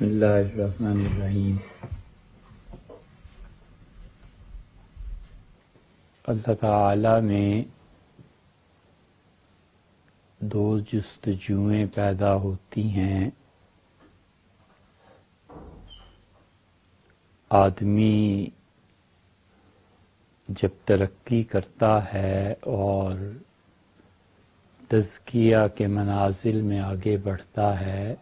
بسم اللہ الرحمن الرحیم۔ اللہ تعالی میں دو جستجوئیں پیدا ہوتی ہیں۔ آدمی جب ترقی کرتا ہے اور تزکیہ کے منازل میں آگے بڑھتا ہے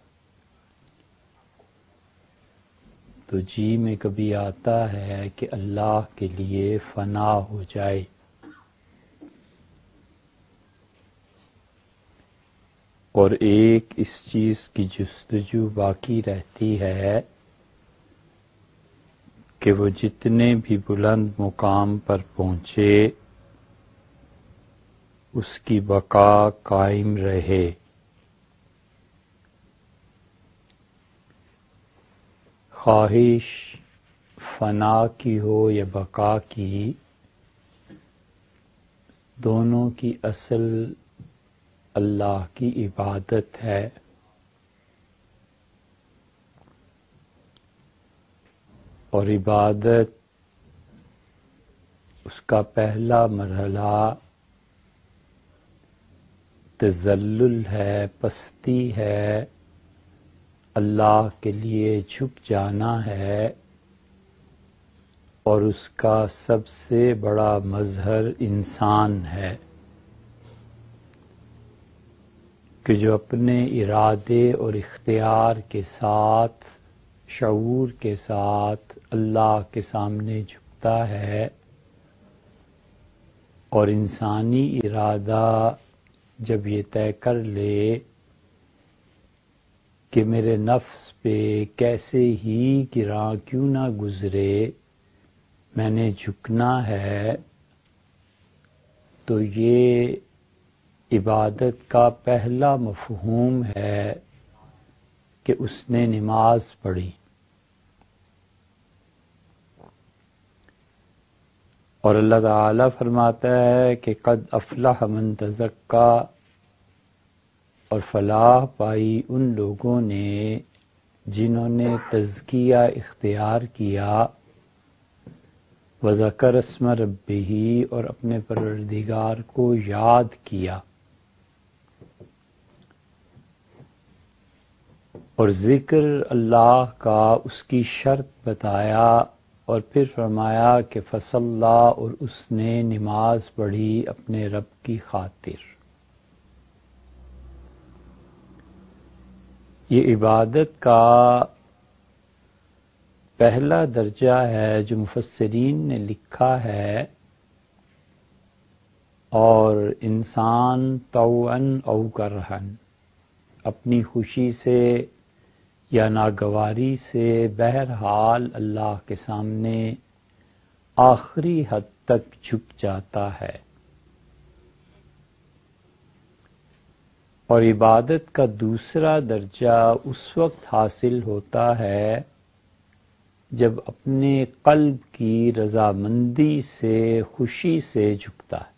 تو جی میں کبھی آتا ہے کہ اللہ کے لیے فنا ہو جائے، اور ایک اس چیز کی جستجو باقی رہتی ہے کہ وہ جتنے بھی بلند مقام پر پہنچے اس کی بقا قائم رہے۔ خواہش فنا کی ہو یا بقا کی، دونوں کی اصل اللہ کی عبادت ہے۔ اور عبادت اس کا پہلا مرحلہ تذلل ہے، پستی ہے، اللہ کے لیے جھک جانا ہے، اور اس کا سب سے بڑا مظہر انسان ہے کہ جو اپنے ارادے اور اختیار کے ساتھ، شعور کے ساتھ اللہ کے سامنے جھکتا ہے، اور انسانی ارادہ جب یہ طے کر لے کہ میرے نفس پہ کیسے ہی گراں کیوں نہ گزرے میں نے جھکنا ہے، تو یہ عبادت کا پہلا مفہوم ہے کہ اس نے نماز پڑھی۔ اور اللہ تعالی فرماتا ہے کہ قد افلح من تزکا، اور فلاح پائی ان لوگوں نے جنہوں نے تزکیہ اختیار کیا، وذکر اسم ربہ، اور اپنے پروردگار کو یاد کیا۔ اور ذکر اللہ کا اس کی شرط بتایا، اور پھر فرمایا کہ فصلی، اور اس نے نماز پڑھی اپنے رب کی خاطر۔ یہ عبادت کا پہلا درجہ ہے جو مفسرین نے لکھا ہے، اور انسان طوعاً او کرہاً، اپنی خوشی سے یا ناگواری سے بہرحال اللہ کے سامنے آخری حد تک جھک جاتا ہے۔ اور عبادت کا دوسرا درجہ اس وقت حاصل ہوتا ہے جب اپنے قلب کی رضامندی سے، خوشی سے جھکتا ہے،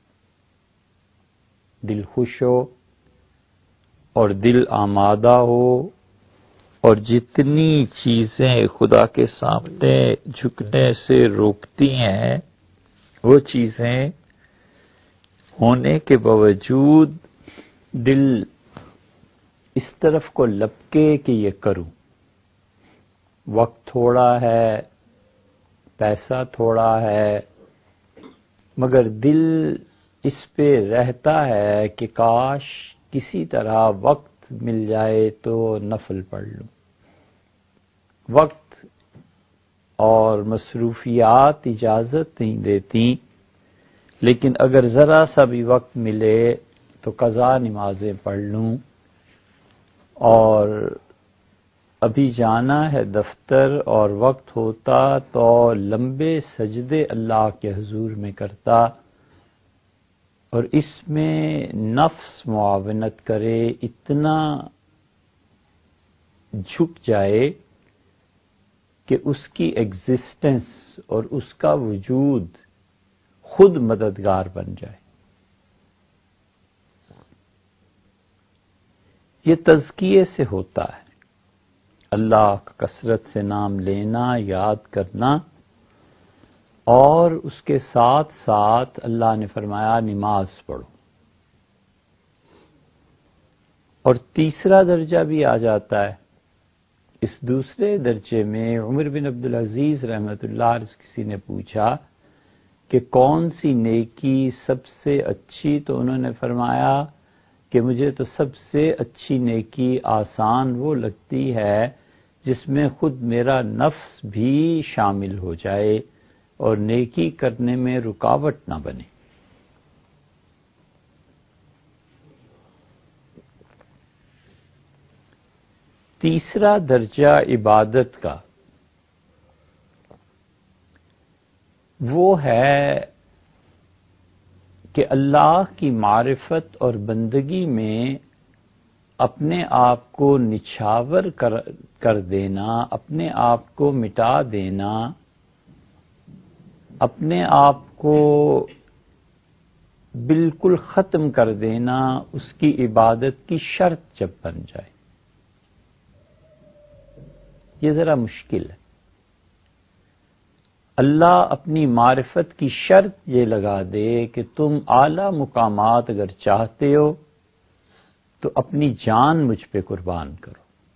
دل خوش ہو اور دل آمادہ ہو، اور جتنی چیزیں خدا کے سامنے جھکنے سے روکتی ہیں وہ چیزیں ہونے کے باوجود دل اس طرف کو لپکے کہ یہ کروں۔ وقت تھوڑا ہے، پیسہ تھوڑا ہے، مگر دل اس پہ رہتا ہے کہ کاش کسی طرح وقت مل جائے تو نفل پڑھ لوں۔ وقت اور مصروفیات اجازت نہیں دیتی، لیکن اگر ذرا سا بھی وقت ملے تو قضا نمازیں پڑھ لوں، اور ابھی جانا ہے دفتر اور وقت ہوتا تو لمبے سجدے اللہ کے حضور میں کرتا، اور اس میں نفس معاونت کرے، اتنا جھک جائے کہ اس کی ایگزسٹنس اور اس کا وجود خود مددگار بن جائے۔ یہ تزکیے سے ہوتا ہے۔ اللہ کا کثرت سے نام لینا، یاد کرنا، اور اس کے ساتھ ساتھ اللہ نے فرمایا نماز پڑھو۔ اور تیسرا درجہ بھی آ جاتا ہے۔ اس دوسرے درجے میں عمر بن عبدالعزیز رحمۃ اللہ علیہ سے کسی نے پوچھا کہ کون سی نیکی سب سے اچھی، تو انہوں نے فرمایا کہ مجھے تو سب سے اچھی نیکی آسان وہ لگتی ہے جس میں خود میرا نفس بھی شامل ہو جائے اور نیکی کرنے میں رکاوٹ نہ بنے۔ تیسرا درجہ عبادت کا وہ ہے کہ اللہ کی معرفت اور بندگی میں اپنے آپ کو نچھاور کر دینا، اپنے آپ کو مٹا دینا، اپنے آپ کو بالکل ختم کر دینا، اس کی عبادت کی شرط جب بن جائے۔ یہ ذرا مشکل ہے۔ اللہ اپنی معرفت کی شرط یہ لگا دے کہ تم اعلی مقامات اگر چاہتے ہو تو اپنی جان مجھ پہ قربان کرو۔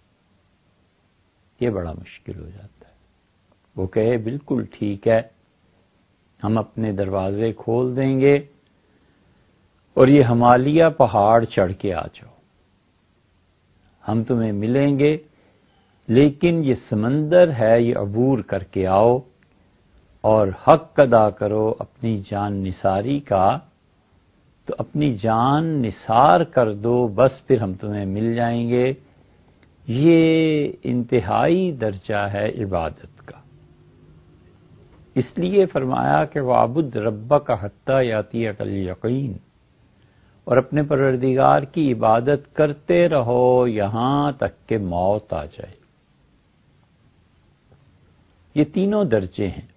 یہ بڑا مشکل ہو جاتا ہے۔ وہ کہے بالکل ٹھیک ہے، ہم اپنے دروازے کھول دیں گے اور یہ ہمالیہ پہاڑ چڑھ کے آ جاؤ، ہم تمہیں ملیں گے، لیکن یہ سمندر ہے یہ عبور کر کے آؤ اور حق ادا کرو اپنی جان نثاری کا، تو اپنی جان نثار کر دو، بس پھر ہم تمہیں مل جائیں گے۔ یہ انتہائی درجہ ہے عبادت کا۔ اس لیے فرمایا کہ وَاعْبُدْ رَبَّكَ حَتَّى يَأْتِيَكَ الْيَقِينُ، اور اپنے پروردگار کی عبادت کرتے رہو یہاں تک کہ موت آ جائے۔ یہ تینوں درجے ہیں۔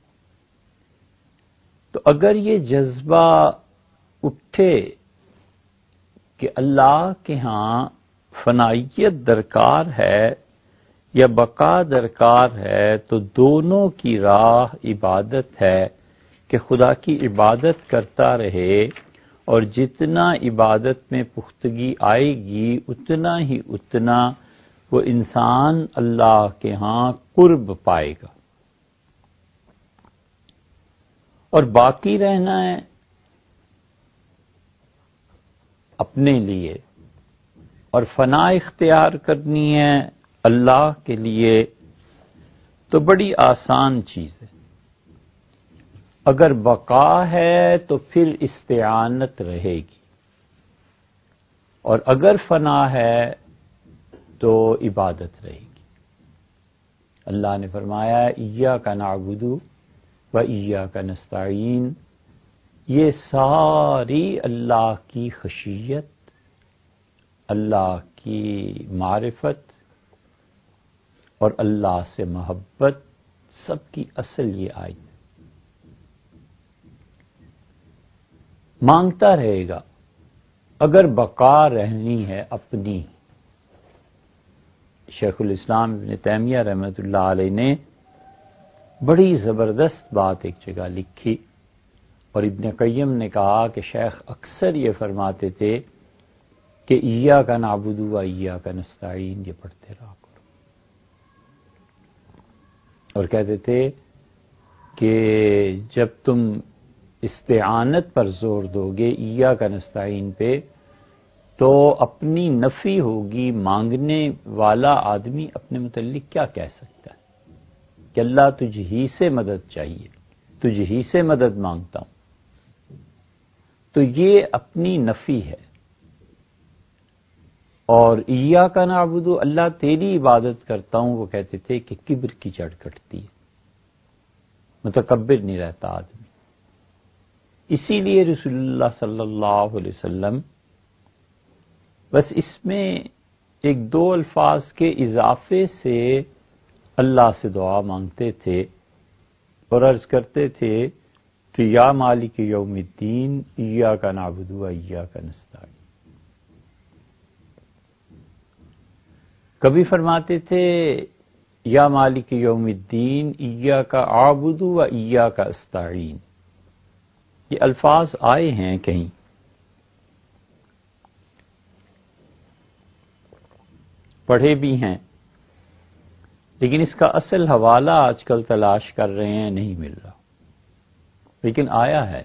تو اگر یہ جذبہ اٹھے کہ اللہ کے ہاں فنائیت درکار ہے یا بقا درکار ہے، تو دونوں کی راہ عبادت ہے کہ خدا کی عبادت کرتا رہے، اور جتنا عبادت میں پختگی آئے گی اتنا وہ انسان اللہ کے ہاں قرب پائے گا۔ اور باقی رہنا ہے اپنے لیے اور فنا اختیار کرنی ہے اللہ کے لیے، تو بڑی آسان چیز ہے۔ اگر بقا ہے تو پھر استعانت رہے گی، اور اگر فنا ہے تو عبادت رہے گی۔ اللہ نے فرمایا ایاک نعبد و ایاک نستعین، یہ ساری اللہ کی خشیت، اللہ کی معرفت اور اللہ سے محبت، سب کی اصل یہ آیت ہے۔ مانگتا رہے گا اگر بقا رہنی ہے اپنی۔ شیخ الاسلام ابن تیمیہ رحمۃ اللہ علیہ نے بڑی زبردست بات ایک جگہ لکھی، اور ابن قیم نے کہا کہ شیخ اکثر یہ فرماتے تھے کہ ایاک نعبد و ایاک نستعین یہ پڑھتے رہا کرو، اور کہتے تھے کہ جب تم استعانت پر زور دو گے ایاک نستعین پہ، تو اپنی نفی ہوگی۔ مانگنے والا آدمی اپنے متعلق کیا کہہ سکتا ہے کہ اللہ تجھ ہی سے مدد چاہیے، تجھ ہی سے مدد مانگتا ہوں، تو یہ اپنی نفی ہے۔ اور ایاک نعبد، اللہ تیری عبادت کرتا ہوں، وہ کہتے تھے کہ کبر کی جڑ کٹتی ہے، متکبر نہیں رہتا آدمی۔ اسی لیے رسول اللہ صلی اللہ علیہ وسلم بس اس میں ایک دو الفاظ کے اضافے سے اللہ سے دعا مانگتے تھے اور عرض کرتے تھے کہ یا مالک یوم الدین ایاک نعبد و ایاک نستعین۔ کبھی فرماتے تھے یا مالک یوم الدین ایاک اعبد و ایاک استعین، یہ الفاظ آئے ہیں کہیں، پڑھے بھی ہیں، لیکن اس کا اصل حوالہ آج کل تلاش کر رہے ہیں، نہیں مل رہا، لیکن آیا ہے،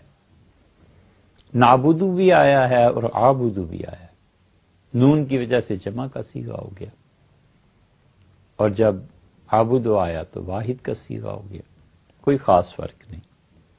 نعبدو بھی آیا ہے اور عابدو بھی آیا ہے، نون کی وجہ سے جمع کا صیغہ ہو گیا، اور جب عابدو آیا تو واحد کا صیغہ ہو گیا، کوئی خاص فرق نہیں۔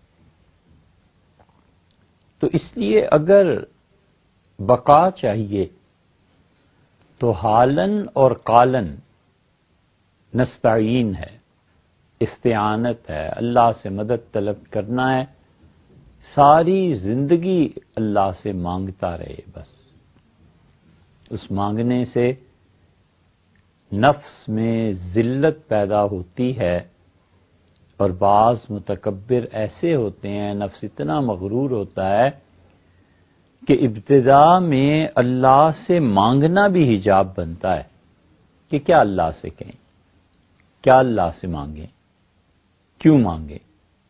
تو اس لیے اگر بقا چاہیے تو حالن اور قالن نستعین ہے، استعانت ہے، اللہ سے مدد طلب کرنا ہے، ساری زندگی اللہ سے مانگتا رہے، بس اس مانگنے سے نفس میں ذلت پیدا ہوتی ہے، اور بعض متکبر ایسے ہوتے ہیں، نفس اتنا مغرور ہوتا ہے کہ ابتدا میں اللہ سے مانگنا بھی حجاب بنتا ہے کہ کیا اللہ سے کہیں، کیا اللہ سے مانگیں، کیوں مانگیں۔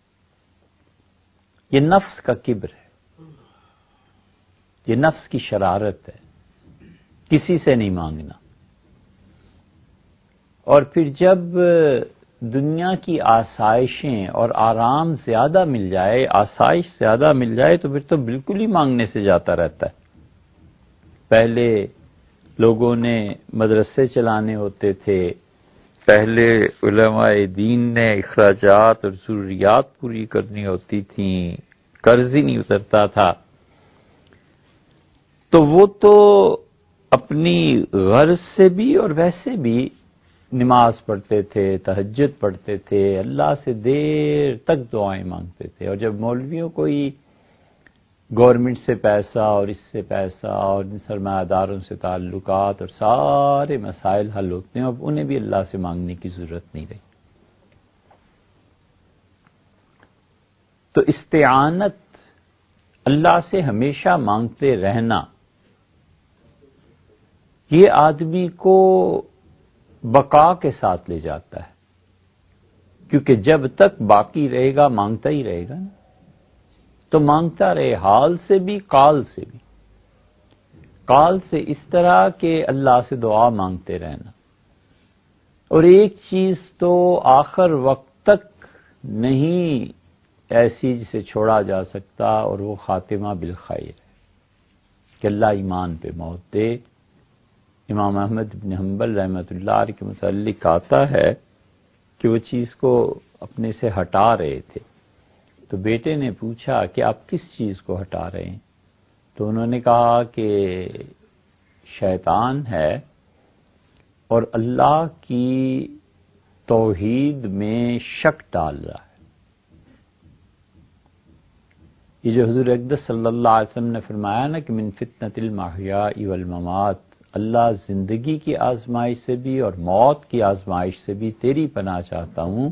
یہ نفس کا کبر ہے، یہ نفس کی شرارت ہے، کسی سے نہیں مانگنا۔ اور پھر جب دنیا کی آسائشیں اور آرام زیادہ مل جائے، آسائش زیادہ مل جائے، تو پھر تو بالکل ہی مانگنے سے جاتا رہتا ہے۔ پہلے لوگوں نے مدرسے چلانے ہوتے تھے، پہلے علماء دین نے اخراجات اور ضروریات پوری کرنی ہوتی تھیں، قرض ہی نہیں اترتا تھا، تو وہ تو اپنی غرض سے بھی اور ویسے بھی نماز پڑھتے تھے، تہجد پڑھتے تھے، اللہ سے دیر تک دعائیں مانگتے تھے، اور جب مولویوں کو ہی گورنمنٹ سے پیسہ اور اس سے پیسہ اور سرمایہ داروں سے تعلقات اور سارے مسائل حل ہوتے ہیں، اب انہیں بھی اللہ سے مانگنے کی ضرورت نہیں رہی۔ تو استعانت، اللہ سے ہمیشہ مانگتے رہنا، یہ آدمی کو بقا کے ساتھ لے جاتا ہے، کیونکہ جب تک باقی رہے گا مانگتا ہی رہے گا نا، تو مانگتا رہے، حال سے بھی قال سے بھی۔ قال سے اس طرح کہ اللہ سے دعا مانگتے رہنا، اور ایک چیز تو آخر وقت تک نہیں ایسی جسے چھوڑا جا سکتا، اور وہ خاتمہ بالخیر ہے کہ اللہ ایمان پہ موت دے۔ امام احمد بن حنبل رحمۃ اللہ علیہ کے متعلق آتا ہے کہ وہ چیز کو اپنے سے ہٹا رہے تھے، تو بیٹے نے پوچھا کہ آپ کس چیز کو ہٹا رہے ہیں؟ تو انہوں نے کہا کہ شیطان ہے اور اللہ کی توحید میں شک ڈال رہا ہے۔ یہ جو حضور اقدس صلی اللہ علیہ وسلم نے فرمایا نا کہ من فتنۃ المحیاء والممات، اللہ زندگی کی آزمائش سے بھی اور موت کی آزمائش سے بھی تیری پناہ چاہتا ہوں،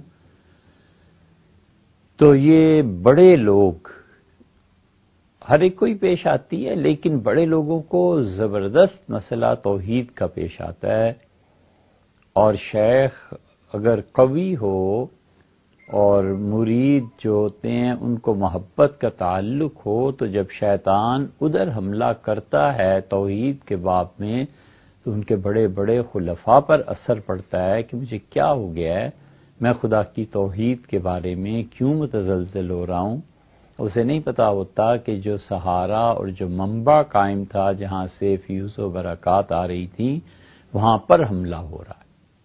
تو یہ بڑے لوگ، ہر ایک کو ہی پیش آتی ہے، لیکن بڑے لوگوں کو زبردست مسئلہ توحید کا پیش آتا ہے، اور شیخ اگر قوی ہو اور مرید جو ہوتے ہیں ان کو محبت کا تعلق ہو، تو جب شیطان ادھر حملہ کرتا ہے توحید کے باب میں، تو ان کے بڑے بڑے خلفاء پر اثر پڑتا ہے کہ مجھے کیا ہو گیا ہے، میں خدا کی توحید کے بارے میں کیوں متزلزل ہو رہا ہوں۔ اسے نہیں پتا ہوتا کہ جو سہارا اور جو منبع قائم تھا جہاں سے فیوز و برکات آ رہی تھی، وہاں پر حملہ ہو رہا ہے۔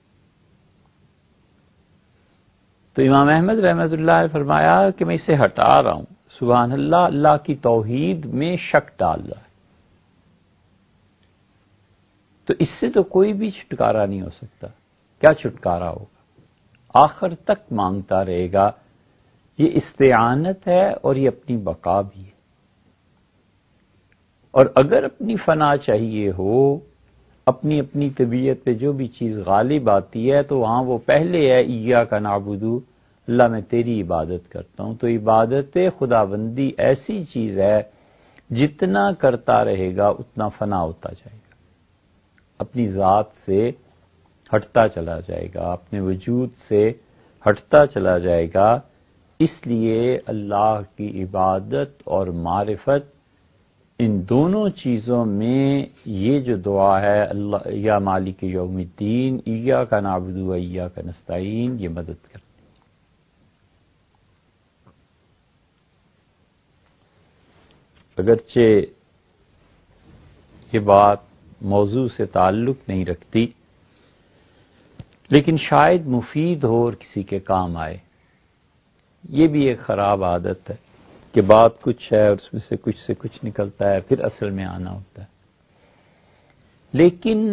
تو امام احمد رحمۃ اللہ نے فرمایا کہ میں اسے ہٹا رہا ہوں، سبحان اللہ، اللہ کی توحید میں شک ڈال رہا ہے، تو اس سے تو کوئی بھی چھٹکارا نہیں ہو سکتا۔ کیا چھٹکارا ہوگا؟ آخر تک مانگتا رہے گا۔ یہ استعانت ہے اور یہ اپنی بقا بھی ہے، اور اگر اپنی فنا چاہیے ہو، اپنی اپنی طبیعت پہ جو بھی چیز غالب آتی ہے، تو وہاں وہ پہلے ہے ایاک نعبد، اللہ میں تیری عبادت کرتا ہوں۔ تو عبادت خدا بندی ایسی چیز ہے، جتنا کرتا رہے گا اتنا فنا ہوتا جائے گا، اپنی ذات سے ہٹتا چلا جائے گا، اپنے وجود سے ہٹتا چلا جائے گا۔ اس لیے اللہ کی عبادت اور معرفت، ان دونوں چیزوں میں یہ جو دعا ہے اللہ یا مالک یوم الدین ایاک نعبد و ایاک نستعین، یہ مدد کرتی ہے۔ اگرچہ یہ بات موضوع سے تعلق نہیں رکھتی، لیکن شاید مفید ہو اور کسی کے کام آئے۔ یہ بھی ایک خراب عادت ہے کہ بات کچھ ہے اور اس میں سے کچھ نکلتا ہے، پھر اصل میں آنا ہوتا ہے۔ لیکن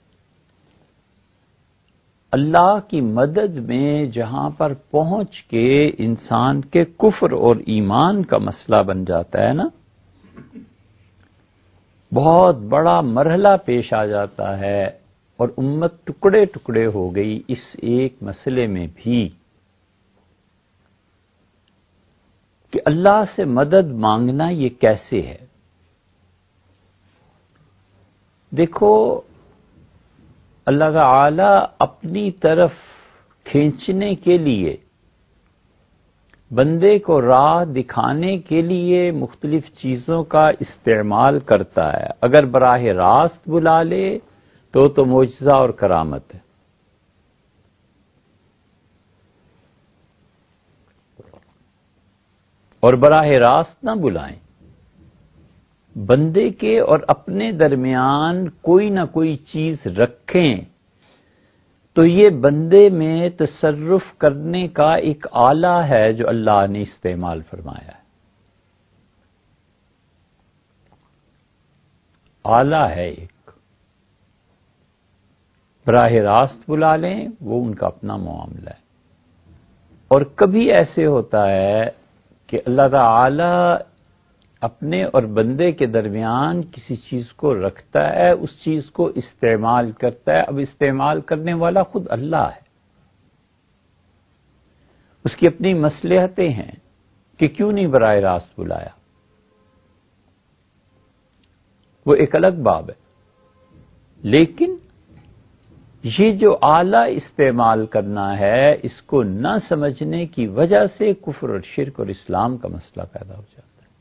اللہ کی مدد میں جہاں پر پہنچ کے انسان کے کفر اور ایمان کا مسئلہ بن جاتا ہے نا، بہت بڑا مرحلہ پیش آ جاتا ہے، اور امت ٹکڑے ٹکڑے ہو گئی اس ایک مسئلے میں بھی کہ اللہ سے مدد مانگنا یہ کیسے ہے۔ دیکھو، اللہ تعالی اپنی طرف کھینچنے کے لیے، بندے کو راہ دکھانے کے لیے مختلف چیزوں کا استعمال کرتا ہے۔ اگر براہ راست بلا لے تو معجزہ اور کرامت ہے، اور براہ راست نہ بلائیں، بندے کے اور اپنے درمیان کوئی نہ کوئی چیز رکھیں، تو یہ بندے میں تصرف کرنے کا ایک آلہ ہے جو اللہ نے استعمال فرمایا ہے۔ آلہ ہے ایک، براہ راست بلا لیں وہ ان کا اپنا معاملہ ہے۔ اور کبھی ایسے ہوتا ہے کہ اللہ تعالی اپنے اور بندے کے درمیان کسی چیز کو رکھتا ہے، اس چیز کو استعمال کرتا ہے۔ اب استعمال کرنے والا خود اللہ ہے، اس کی اپنی مصلحتیں ہیں کہ کیوں نہیں براہ راست بلایا، وہ ایک الگ باب ہے۔ لیکن یہ جو آلہ استعمال کرنا ہے، اس کو نہ سمجھنے کی وجہ سے کفر اور شرک اور اسلام کا مسئلہ پیدا ہو جاتا ہے۔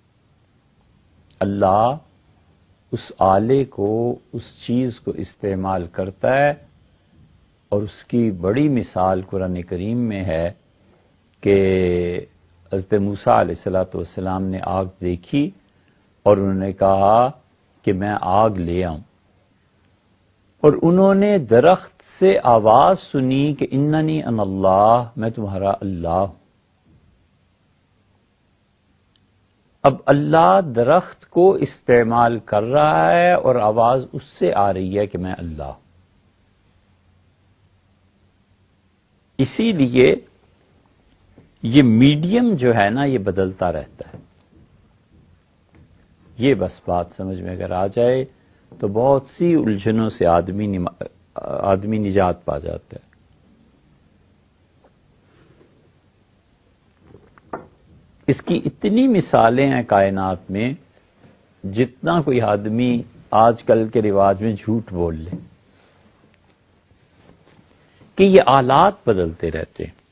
اللہ اس آلے کو، اس چیز کو استعمال کرتا ہے، اور اس کی بڑی مثال قرآن کریم میں ہے کہ حضرت موسیٰ علیہ السلام نے آگ دیکھی اور انہوں نے کہا کہ میں آگ لے آؤں، اور انہوں نے درخت سے آواز سنی کہ اننی انا اللہ، میں تمہارا اللہ ہوں۔ اب اللہ درخت کو استعمال کر رہا ہے اور آواز اس سے آ رہی ہے کہ میں اللہ ہوں۔ اسی لیے یہ میڈیم جو ہے نا، یہ بدلتا رہتا ہے۔ یہ بس بات سمجھ میں اگر آ جائے تو بہت سی الجھنوں سے آدمی نجات پا جاتا ہے۔ اس کی اتنی مثالیں ہیں کائنات میں، جتنا کوئی آدمی آج کل کے رواج میں جھوٹ بول لے، کہ یہ آلات بدلتے رہتے ہیں۔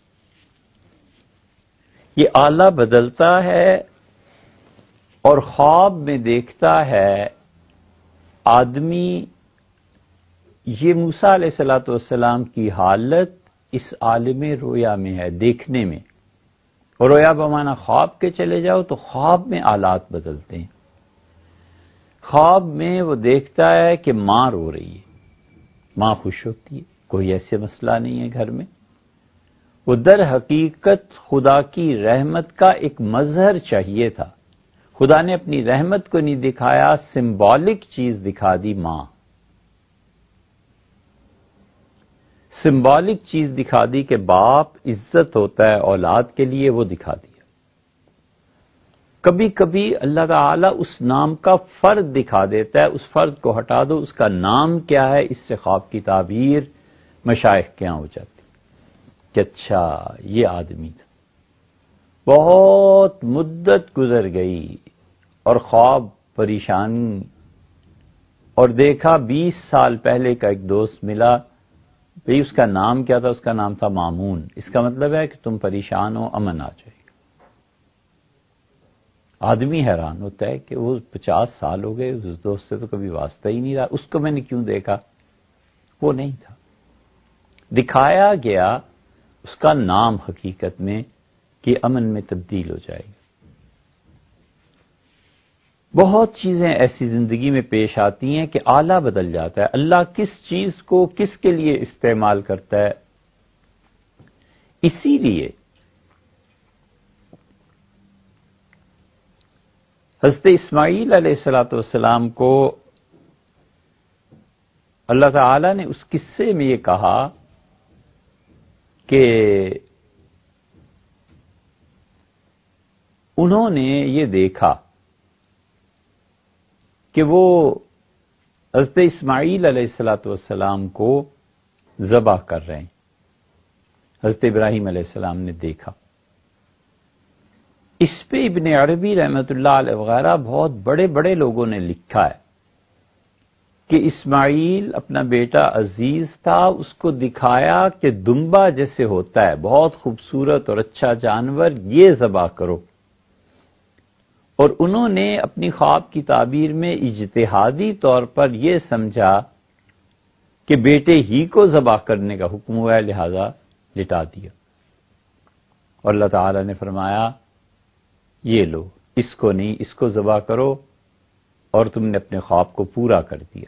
یہ آلہ بدلتا ہے اور خواب میں دیکھتا ہے آدمی۔ یہ موسیٰ علیہ السلام کی حالت اس عالم رویا میں ہے، دیکھنے میں۔ اور رویا بمانا خواب کے چلے جاؤ تو خواب میں آلات بدلتے ہیں۔ خواب میں وہ دیکھتا ہے کہ ماں رو رہی ہے، ماں خوش ہوتی ہے، کوئی ایسے مسئلہ نہیں ہے گھر میں۔ وہ در حقیقت خدا کی رحمت کا ایک مظہر چاہیے تھا، خدا نے اپنی رحمت کو نہیں دکھایا، سمبولک چیز دکھا دی، ماں۔ سمبولک چیز دکھا دی کہ باپ عزت ہوتا ہے اولاد کے لیے، وہ دکھا دیا۔ کبھی کبھی اللہ تعالی اس نام کا فرد دکھا دیتا ہے، اس فرد کو ہٹا دو، اس کا نام کیا ہے، اس سے خواب کی تعبیر مشائخ کے یہاں ہو جاتی کہ اچھا یہ آدمی تھا۔ بہت مدت گزر گئی اور خواب پریشانی، اور دیکھا 20 سال پہلے کا ایک دوست ملا بھئی اس کا نام کیا تھا؟ اس کا نام تھا مامون. اس کا مطلب ہے کہ تم پریشان ہو، امن آ جائے گا. آدمی حیران ہوتا ہے کہ وہ 50 سال ہو گئے، اس دوست سے تو کبھی واسطہ ہی نہیں رہا، اس کو میں نے کیوں دیکھا؟ وہ نہیں تھا. دکھایا گیا اس کا نام حقیقت میں کہ امن میں تبدیل ہو جائے گا. بہت چیزیں ایسی زندگی میں پیش آتی ہیں کہ آلہ بدل جاتا ہے. اللہ کس چیز کو کس کے لیے استعمال کرتا ہے. اسی لیے حضرت اسماعیل علیہ الصلوۃ والسلام کو اللہ تعالی نے اس قصے میں یہ کہا کہ انہوں نے یہ دیکھا کہ وہ حضرت اسماعیل علیہ الصلوۃ والسلام کو ذبح کر رہے ہیں. حضرت ابراہیم علیہ السلام نے دیکھا. اس پہ ابن عربی رحمۃ اللہ علیہ وغیرہ بہت بڑے بڑے لوگوں نے لکھا ہے کہ اسماعیل اپنا بیٹا عزیز تھا، اس کو دکھایا کہ دمبا جیسے ہوتا ہے، بہت خوبصورت اور اچھا جانور، یہ ذبح کرو. اور انہوں نے اپنی خواب کی تعبیر میں اجتہادی طور پر یہ سمجھا کہ بیٹے ہی کو ذبح کرنے کا حکم ہوا ہے، لہذا لٹا دیا. اور اللہ تعالی نے فرمایا یہ لو، اس کو نہیں، اس کو ذبح کرو، اور تم نے اپنے خواب کو پورا کر دیا.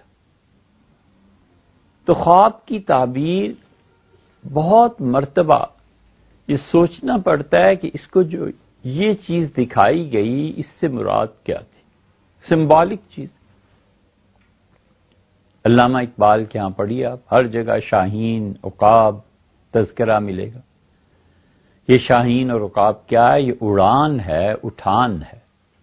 تو خواب کی تعبیر بہت مرتبہ یہ سوچنا پڑتا ہے کہ اس کو جو یہ چیز دکھائی گئی اس سے مراد کیا تھی. سمبولک چیز. علامہ اقبال کے ہاں پڑھیے آپ، ہر جگہ شاہین عقاب تذکرہ ملے گا. یہ شاہین اور عقاب کیا ہے؟ یہ اڑان ہے، اٹھان ہے.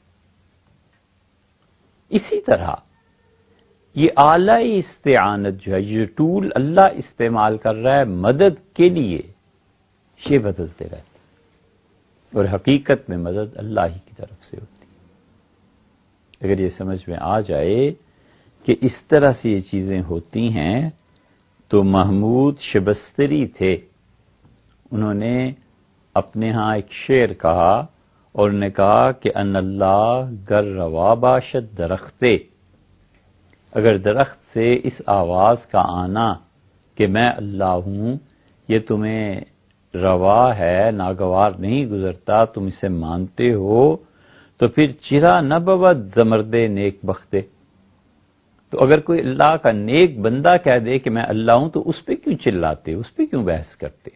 اسی طرح یہ آلہ استعانت جو ہے، یہ ٹول اللہ استعمال کر رہا ہے مدد کے لیے، یہ بدلتے رہتے ہیں. اور حقیقت میں مدد اللہ ہی کی طرف سے ہوتی ہے. اگر یہ سمجھ میں آ جائے کہ اس طرح سے یہ چیزیں ہوتی ہیں، تو محمود شبستری تھے، انہوں نے اپنے ہاں ایک شعر کہا اور نے کہا کہ ان اللہ گر روا باشد درختے، اگر درخت سے اس آواز کا آنا کہ میں اللہ ہوں یہ تمہیں روا ہے، ناگوار نہیں گزرتا، تم اسے مانتے ہو، تو پھر چرا نہ بود زمرد نیک بختے. تو اگر کوئی اللہ کا نیک بندہ کہہ دے کہ میں اللہ ہوں تو اس پہ کیوں چلاتے، اس پہ کیوں بحث کرتے؟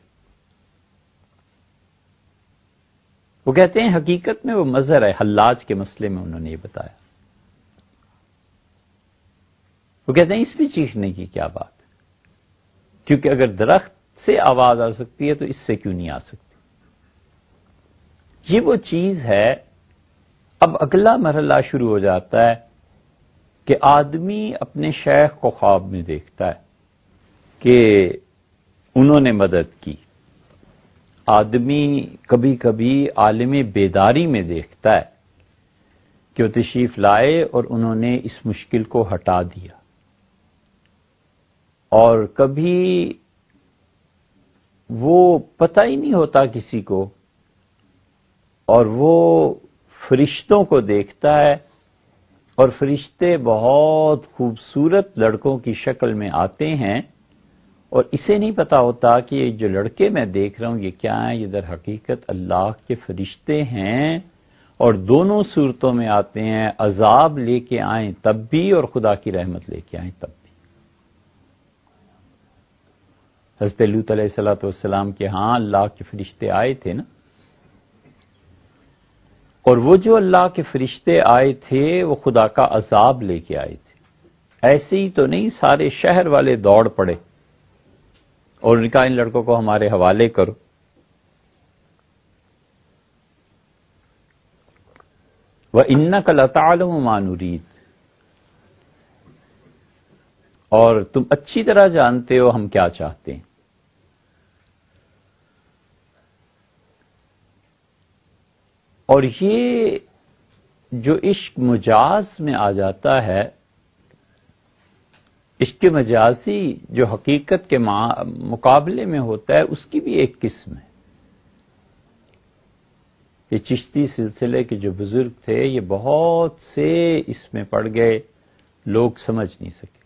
وہ کہتے ہیں حقیقت میں وہ مظہر ہے. حلاج کے مسئلے میں انہوں نے یہ بتایا. وہ کہتے ہیں اس پہ چیخنے کی کیا بات ہے، کیونکہ اگر درخت سے آواز آ سکتی ہے تو اس سے کیوں نہیں آ سکتی. یہ وہ چیز ہے. اب اگلا مرحلہ شروع ہو جاتا ہے کہ آدمی اپنے شیخ کو خواب میں دیکھتا ہے کہ انہوں نے مدد کی. آدمی کبھی کبھی عالم بیداری میں دیکھتا ہے کہ وہ تشریف لائے اور انہوں نے اس مشکل کو ہٹا دیا. اور کبھی وہ پتہ ہی نہیں ہوتا کسی کو، اور وہ فرشتوں کو دیکھتا ہے، اور فرشتے بہت خوبصورت لڑکوں کی شکل میں آتے ہیں، اور اسے نہیں پتا ہوتا کہ یہ جو لڑکے میں دیکھ رہا ہوں یہ کیا ہیں. یہ در حقیقت اللہ کے فرشتے ہیں، اور دونوں صورتوں میں آتے ہیں، عذاب لے کے آئیں تب بھی اور خدا کی رحمت لے کے آئیں تب بھی. حضرت لوط علیہ السلام کے ہاں اللہ کے فرشتے آئے تھے نا، اور وہ جو اللہ کے فرشتے آئے تھے وہ خدا کا عذاب لے کے آئے تھے. ایسے ہی تو نہیں سارے شہر والے دوڑ پڑے اور ان کا ان لڑکوں کو ہمارے حوالے کرو. وَإِنَّكَ لَتَعْلَمُ مَا نُرِيدُ، اور تم اچھی طرح جانتے ہو ہم کیا چاہتے ہیں. اور یہ جو عشق مجاز میں آ جاتا ہے، عشق مجازی جو حقیقت کے مقابلے میں ہوتا ہے اس کی بھی ایک قسم ہے۔ یہ چشتی سلسلے کے جو بزرگ تھے یہ بہت سے اس میں پڑ گئے، لوگ سمجھ نہیں سکے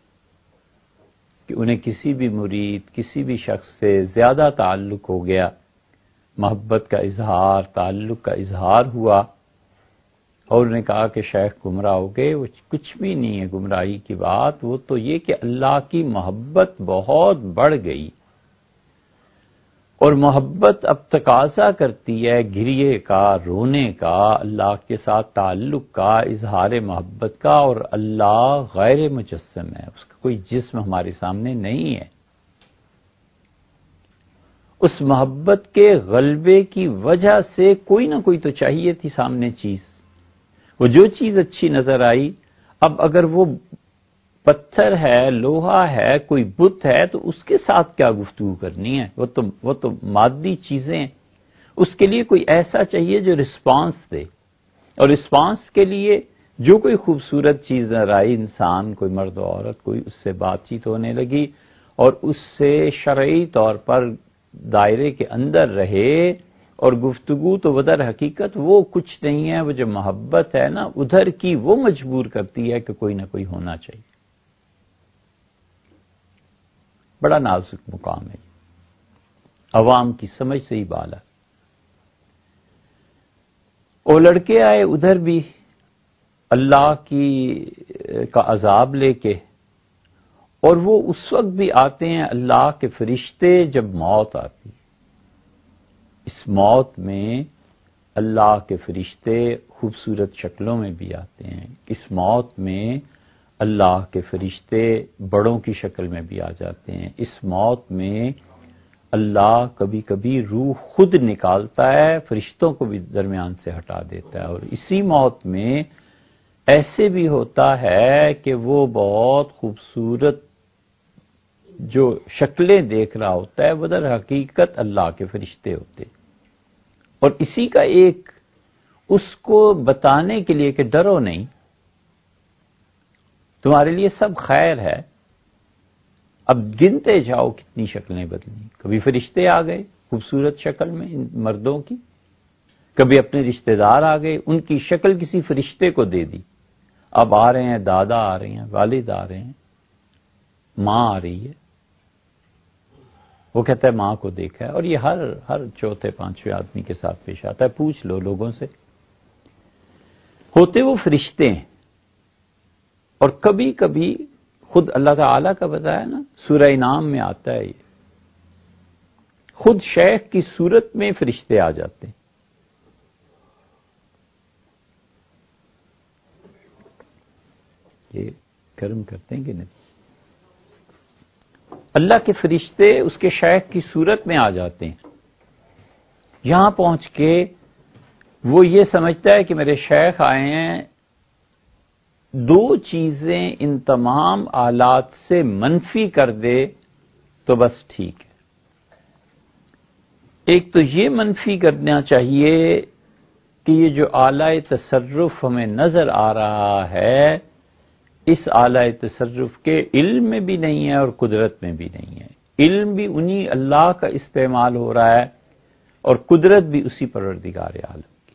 کہ انہیں کسی بھی مرید کسی بھی شخص سے زیادہ تعلق ہو گیا، محبت کا اظہار، تعلق کا اظہار ہوا، اور انہوں نے کہا کہ شیخ گمراہ ہو گئے۔ وہ کچھ بھی نہیں ہے گمراہی کی بات، وہ تو یہ کہ اللہ کی محبت بہت بڑھ گئی، اور محبت اب تقاضا کرتی ہے گریے کا، رونے کا، اللہ کے ساتھ تعلق کا، اظہار محبت کا، اور اللہ غیر مجسم ہے، اس کا کوئی جسم ہمارے سامنے نہیں ہے۔ اس محبت کے غلبے کی وجہ سے کوئی نہ کوئی تو چاہیے تھی سامنے چیز، وہ جو چیز اچھی نظر آئی، اب اگر وہ پتھر ہے، لوہا ہے، کوئی بت ہے، تو اس کے ساتھ کیا گفتگو کرنی ہے؟ وہ تو مادی چیزیں، اس کے لیے کوئی ایسا چاہیے جو رسپانس دے، اور رسپانس کے لیے جو کوئی خوبصورت چیز نظر آئی، انسان، کوئی مرد و عورت، کوئی اس سے بات چیت ہونے لگی اور اس سے شرعی طور پر دائرے کے اندر رہے، اور گفتگو تو ودر حقیقت وہ کچھ نہیں ہے، وہ جو محبت ہے نا ادھر کی، وہ مجبور کرتی ہے کہ کوئی نہ کوئی ہونا چاہیے۔ بڑا نازک مقام ہے، عوام کی سمجھ سے ہی بالا۔ وہ لڑکے آئے ادھر بھی اللہ کا عذاب لے کے، اور وہ اس وقت بھی آتے ہیں اللہ کے فرشتے جب موت آتی۔ اس موت میں اللہ کے فرشتے خوبصورت شکلوں میں بھی آتے ہیں، اس موت میں اللہ کے فرشتے بڑوں کی شکل میں بھی آ جاتے ہیں، اس موت میں اللہ کبھی کبھی روح خود نکالتا ہے، فرشتوں کو بھی درمیان سے ہٹا دیتا ہے، اور اسی موت میں ایسے بھی ہوتا ہے کہ وہ بہت خوبصورت جو شکلیں دیکھ رہا ہوتا ہے وہ در حقیقت اللہ کے فرشتے ہوتے، اور اسی کا ایک اس کو بتانے کے لیے کہ ڈرو نہیں، تمہارے لیے سب خیر ہے، اب گنتے جاؤ کتنی شکلیں بدلی، کبھی فرشتے آ گئے خوبصورت شکل میں ان مردوں کی، کبھی اپنے رشتہ دار آ گئے، ان کی شکل کسی فرشتے کو دے دی، اب آ رہے ہیں دادا آ رہے ہیں، والد آ رہے ہیں، ماں آ رہی ہے، وہ کہتا ہے ماں کو دیکھا ہے، اور یہ ہر چوتھے پانچویں آدمی کے ساتھ پیش آتا ہے، پوچھ لو لوگوں سے، ہوتے وہ فرشتے ہیں۔ اور کبھی کبھی خود اللہ تعالیٰ کا بتایا نا، سورہ انعام میں آتا ہے، یہ خود شیخ کی صورت میں فرشتے آ جاتے ہیں۔ یہ کرم کرتے ہیں کہ نہیں؟ اللہ کے فرشتے اس کے شیخ کی صورت میں آ جاتے ہیں، یہاں پہنچ کے وہ یہ سمجھتا ہے کہ میرے شیخ آئے ہیں، دو چیزیں ان تمام آلات سے منفی کر دے تو بس ٹھیک ہے۔ ایک تو یہ منفی کرنا چاہیے کہ یہ جو آلہ تصرف ہمیں نظر آ رہا ہے، اس آلہ تصرف کے علم میں بھی نہیں ہے اور قدرت میں بھی نہیں ہے، علم بھی انہی اللہ کا استعمال ہو رہا ہے اور قدرت بھی اسی پروردگار عالم کی۔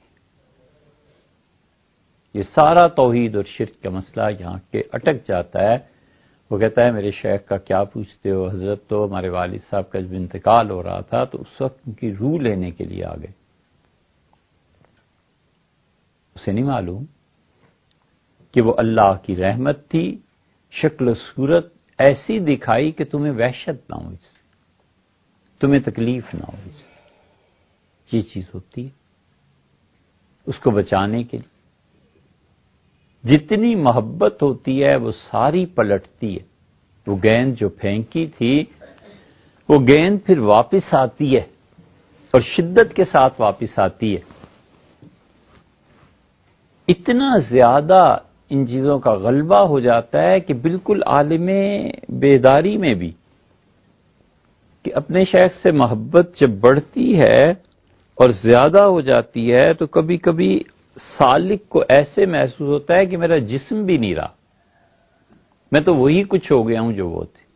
یہ سارا توحید اور شرک کا مسئلہ یہاں کے اٹک جاتا ہے۔ وہ کہتا ہے میرے شیخ کا کیا پوچھتے ہو حضرت، تو ہمارے والد صاحب کا جب انتقال ہو رہا تھا تو اس وقت ان کی روح لینے کے لیے آ گئے، اسے نہیں معلوم کہ وہ اللہ کی رحمت تھی، شکل و صورت ایسی دکھائی کہ تمہیں وحشت نہ ہو، اس سے تمہیں تکلیف نہ ہو، اس سے یہ چیز ہوتی ہے اس کو بچانے کے لیے۔ جتنی محبت ہوتی ہے وہ ساری پلٹتی ہے، وہ گیند جو پھینکی تھی وہ گیند پھر واپس آتی ہے اور شدت کے ساتھ واپس آتی ہے۔ اتنا زیادہ ان چیزوں کا غلبہ ہو جاتا ہے کہ بالکل عالم بیداری میں بھی کہ اپنے شیخ سے محبت جب بڑھتی ہے اور زیادہ ہو جاتی ہے تو کبھی کبھی سالک کو ایسے محسوس ہوتا ہے کہ میرا جسم بھی نہیں رہا، میں تو وہی کچھ ہو گیا ہوں جو وہ تھے.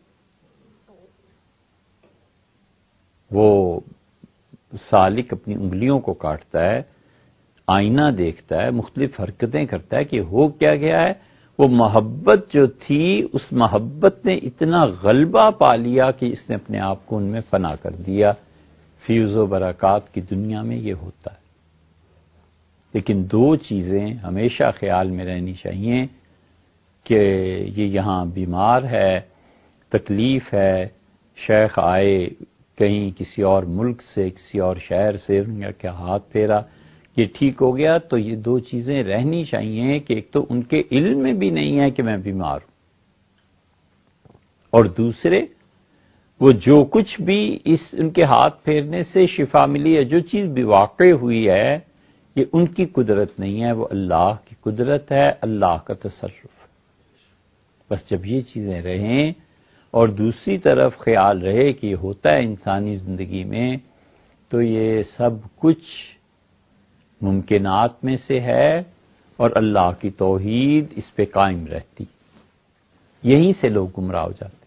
وہ سالک اپنی انگلیوں کو کاٹتا ہے، آئینہ دیکھتا ہے، مختلف حرکتیں کرتا ہے کہ ہو کیا گیا ہے. وہ محبت جو تھی، اس محبت نے اتنا غلبہ پا لیا کہ اس نے اپنے آپ کو ان میں فنا کر دیا. فیوز و برکات کی دنیا میں یہ ہوتا ہے. لیکن دو چیزیں ہمیشہ خیال میں رہنی چاہیے کہ یہ یہاں بیمار ہے، تکلیف ہے، شیخ آئے کہیں کسی اور ملک سے، کسی اور شہر سے، ان کا کیا ہاتھ پھیرا، یہ ٹھیک ہو گیا. تو یہ دو چیزیں رہنی چاہیے کہ ایک تو ان کے علم میں بھی نہیں ہے کہ میں بیمار ہوں، اور دوسرے وہ جو کچھ بھی ان کے ہاتھ پھیرنے سے شفا ملی ہے، جو چیز بھی واقع ہوئی ہے، یہ ان کی قدرت نہیں ہے، وہ اللہ کی قدرت ہے، اللہ کا تصرف. بس جب یہ چیزیں رہیں اور دوسری طرف خیال رہے کہ یہ ہوتا ہے انسانی زندگی میں، تو یہ سب کچھ ممکنات میں سے ہے اور اللہ کی توحید اس پہ قائم رہتی. یہیں سے لوگ گمراہ ہو جاتے.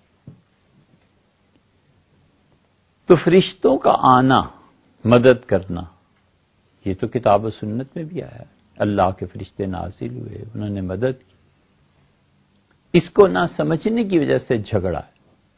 تو فرشتوں کا آنا، مدد کرنا، یہ تو کتاب و سنت میں بھی آیا ہے. اللہ کے فرشتے نازل ہوئے، انہوں نے مدد کی. اس کو نہ سمجھنے کی وجہ سے جھگڑا ہے.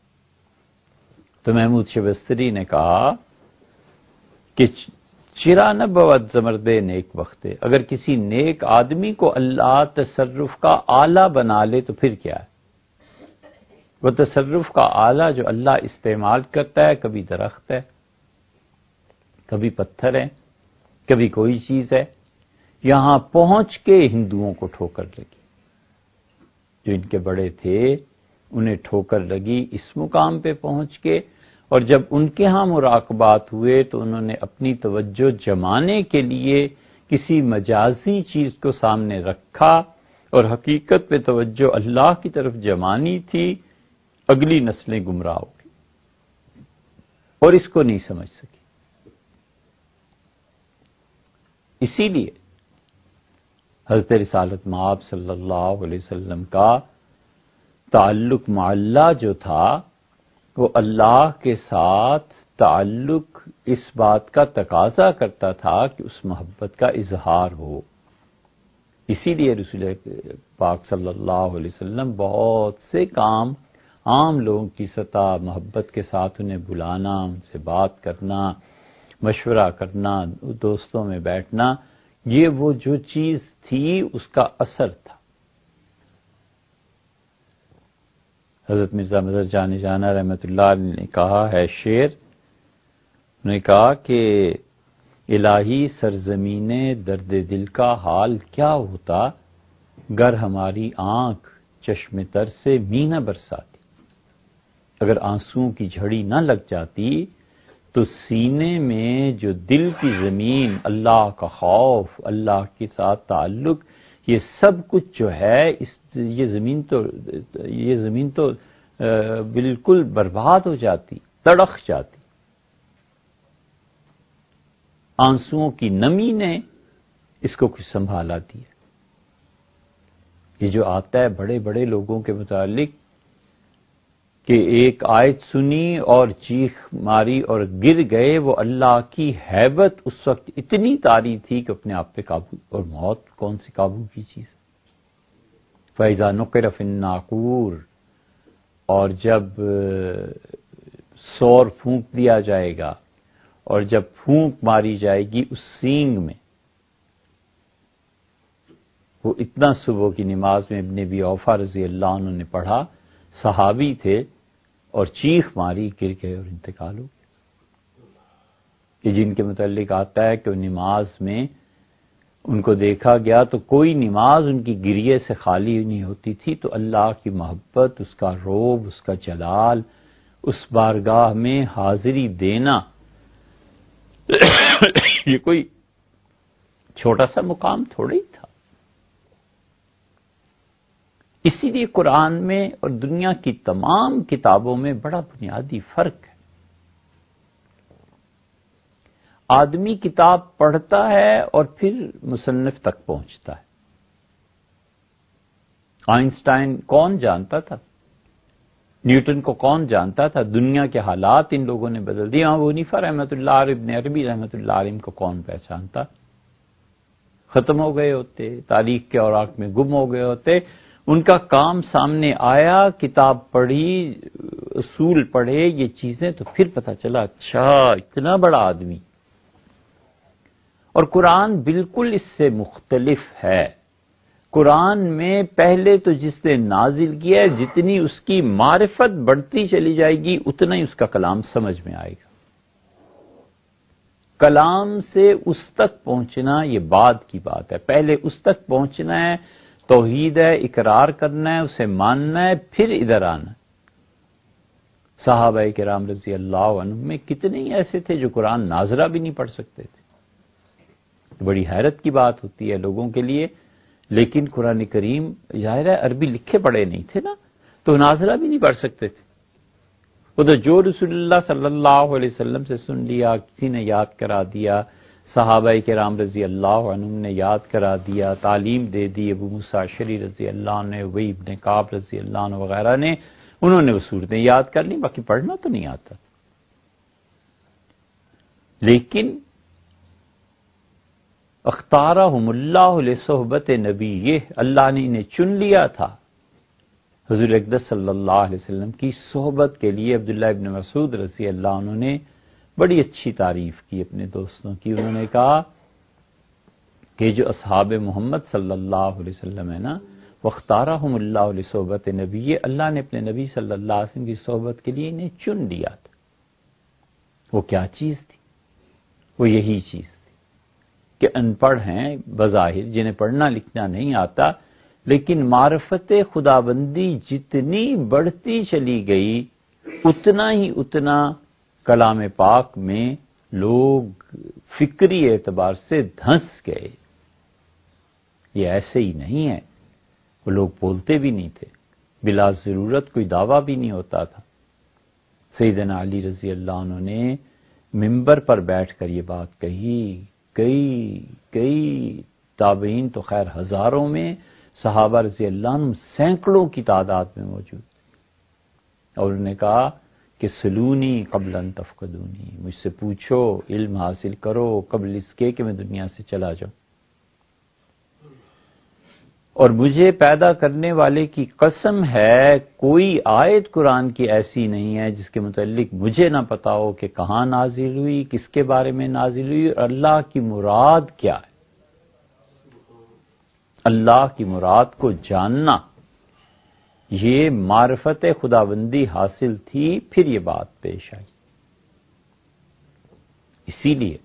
تو محمود شبستری نے کہا کہ چرا نہ بود زمرد نیک وقت، اگر کسی نیک آدمی کو اللہ تصرف کا آلہ بنا لے تو پھر کیا ہے؟ وہ تصرف کا آلہ جو اللہ استعمال کرتا ہے، کبھی درخت ہے، کبھی پتھر ہے، کبھی کوئی چیز ہے. یہاں پہنچ کے ہندوؤں کو ٹھوکر لگی، جو ان کے بڑے تھے انہیں ٹھوکر لگی اس مقام پہ پہنچ کے. اور جب ان کے ہاں مراقبات ہوئے تو انہوں نے اپنی توجہ جمانے کے لیے کسی مجازی چیز کو سامنے رکھا اور حقیقت پہ توجہ اللہ کی طرف جمانی تھی. اگلی نسلیں گمراہ ہو گئی اور اس کو نہیں سمجھ سکی. اسی لیے حضرت رسالت مآب صلی اللہ علیہ وسلم کا تعلق مع اللہ جو تھا، وہ اللہ کے ساتھ تعلق اس بات کا تقاضا کرتا تھا کہ اس محبت کا اظہار ہو. اسی لیے رسول پاک صلی اللہ علیہ وسلم بہت سے کام عام لوگوں کی سطح محبت کے ساتھ انہیں بلانا، ان سے بات کرنا، مشورہ کرنا، دوستوں میں بیٹھنا، یہ وہ جو چیز تھی اس کا اثر تھا. حضرت مرزا مظہر جان جانا رحمۃ اللہ علیہ نے کہا ہے شعر، انہوں نے کہا کہ الہی سرزمین درد دل کا حال کیا ہوتا، گر ہماری آنکھ چشم تر سے می نہ برساتی. اگر آنسوؤں کی جھڑی نہ لگ جاتی تو سینے میں جو دل کی زمین، اللہ کا خوف، اللہ کے ساتھ تعلق، یہ سب کچھ جو ہے یہ زمین تو بالکل برباد ہو جاتی، تڑخ جاتی. آنسوؤں کی نمی نے اس کو کچھ سنبھالا دیا. یہ جو آتا ہے بڑے بڑے لوگوں کے متعلق کہ ایک آیت سنی اور چیخ ماری اور گر گئے، وہ اللہ کی ہیبت اس وقت اتنی طاری تھی کہ اپنے آپ پہ قابو، اور موت کون سی قابو کی چیز ہے. فَإِذَا نُقِرَ فِي النَّاقُورِ، اور جب سور پھونک دیا جائے گا اور جب پھونک ماری جائے گی اس سینگ میں. وہ اتنا صبح کی نماز میں ابن ابی اوفا رضی اللہ عنہ نے پڑھا، صحابی تھے، اور چیخ ماری، گر گئے اور انتقال ہو گیا. کہ جن کے متعلق آتا ہے کہ وہ نماز میں ان کو دیکھا گیا تو کوئی نماز ان کی گریے سے خالی نہیں ہوتی تھی. تو اللہ کی محبت، اس کا رعب، اس کا جلال، اس بارگاہ میں حاضری دینا یہ کوئی چھوٹا سا مقام تھوڑی تھا. اسی لیے قرآن میں اور دنیا کی تمام کتابوں میں بڑا بنیادی فرق ہے. آدمی کتاب پڑھتا ہے اور پھر مصنف تک پہنچتا ہے. آئنسٹائن کون جانتا تھا؟ نیوٹن کو کون جانتا تھا؟ دنیا کے حالات ان لوگوں نے بدل دیے. ابو حنیفہ رحمۃ اللہ علیہ، ابن عربی رحمۃ اللہ علیہ کو کون پہچانتا؟ ختم ہو گئے ہوتے، تاریخ کے اوراق میں گم ہو گئے ہوتے. ان کا کام سامنے آیا، کتاب پڑھی، اصول پڑھے، یہ چیزیں، تو پھر پتہ چلا اچھا اتنا بڑا آدمی. اور قرآن بالکل اس سے مختلف ہے. قرآن میں پہلے تو جس نے نازل کیا ہے، جتنی اس کی معرفت بڑھتی چلی جائے گی اتنا ہی اس کا کلام سمجھ میں آئے گا. کلام سے اس تک پہنچنا یہ بعد کی بات ہے. پہلے اس تک پہنچنا ہے، توحید ہے، اقرار کرنا ہے، اسے ماننا ہے، پھر ادھر آنا ہے. صحابہ کرام رضی اللہ عنہم میں کتنے ہی ایسے تھے جو قرآن ناظرہ بھی نہیں پڑھ سکتے تھے. بڑی حیرت کی بات ہوتی ہے لوگوں کے لیے، لیکن قرآن کریم ظاہر ہے عربی لکھے پڑھے نہیں تھے نا، تو ناظرہ بھی نہیں پڑھ سکتے تھے. وہ تو جو رسول اللہ صلی اللہ علیہ وسلم سے سن لیا، کسی نے یاد کرا دیا، صحابہ کرام رضی اللہ عنہم نے یاد کرا دیا، تعلیم دے دی، ابو موسیٰ اشعری رضی اللہ عنہ، ابی بن کعب رضی اللہ عنہ وغیرہ نے، انہوں نے وہ صورتیں یاد کر لی، باقی پڑھنا تو نہیں آتا. لیکن اختارہم اللہ لصحبت نبی، یہ اللہ نے انہیں چن لیا تھا حضور اقدس صلی اللہ علیہ وسلم کی صحبت کے لیے. عبداللہ ابن مسعود رضی اللہ عنہ نے بڑی اچھی تعریف کی اپنے دوستوں کی. انہوں نے کہا کہ جو اصحاب محمد صلی اللہ علیہ وسلم ہے نا، واختارہم اللہ لصحبت نبی، اللہ نے اپنے نبی صلی اللہ علیہ وسلم کی صحبت کے لیے انہیں چن لیا تھا. وہ کیا چیز تھی؟ وہ یہی چیز تھی کہ ان پڑھ ہیں بظاہر، جنہیں پڑھنا لکھنا نہیں آتا، لیکن معرفت خدابندی جتنی بڑھتی چلی گئی اتنا کلام پاک میں لوگ فکری اعتبار سے دھنس گئے. یہ ایسے ہی نہیں ہے، وہ لوگ بولتے بھی نہیں تھے، بلا ضرورت کوئی دعویٰ بھی نہیں ہوتا تھا. سیدنا علی رضی اللہ عنہ نے منبر پر بیٹھ کر یہ بات کہی. کئی تابعین تو خیر ہزاروں میں، صحابہ رضی اللہ عنہ سینکڑوں کی تعداد میں موجود تھے. اور انہوں نے کہا کہ سلونی قبل ان تفقدونی، مجھ سے پوچھو، علم حاصل کرو قبل اس کے کہ میں دنیا سے چلا جاؤں. اور مجھے پیدا کرنے والے کی قسم ہے کوئی آیت قرآن کی ایسی نہیں ہے جس کے متعلق مجھے نہ پتا ہو کہ کہاں نازل ہوئی، کس کے بارے میں نازل ہوئی، اور اللہ کی مراد کیا ہے. اللہ کی مراد کو جاننا، یہ معرفت خداوندی حاصل تھی، پھر یہ بات پیش آئی. اسی لیے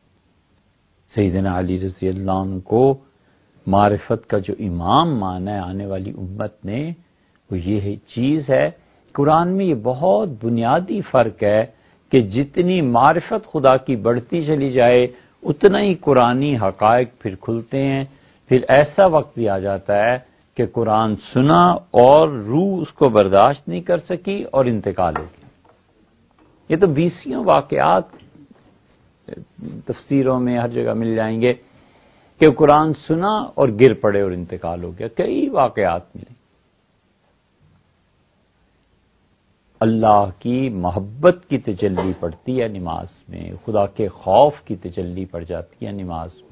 سیدنا علی رضی اللہ عنہ کو معرفت کا جو امام مانا ہے آنے والی امت نے، وہ یہ چیز ہے. قرآن میں یہ بہت بنیادی فرق ہے کہ جتنی معرفت خدا کی بڑھتی چلی جائے اتنا ہی قرآنی حقائق پھر کھلتے ہیں. پھر ایسا وقت بھی آ جاتا ہے کہ قرآن سنا اور روح اس کو برداشت نہیں کر سکی اور انتقال ہو گیا. یہ تو بیسیوں واقعات تفسیروں میں ہر جگہ مل جائیں گے کہ قرآن سنا اور گر پڑے اور انتقال ہو گیا. کئی واقعات ملے. اللہ کی محبت کی تجلی پڑتی ہے نماز میں، خدا کے خوف کی تجلی پڑ جاتی ہے نماز میں.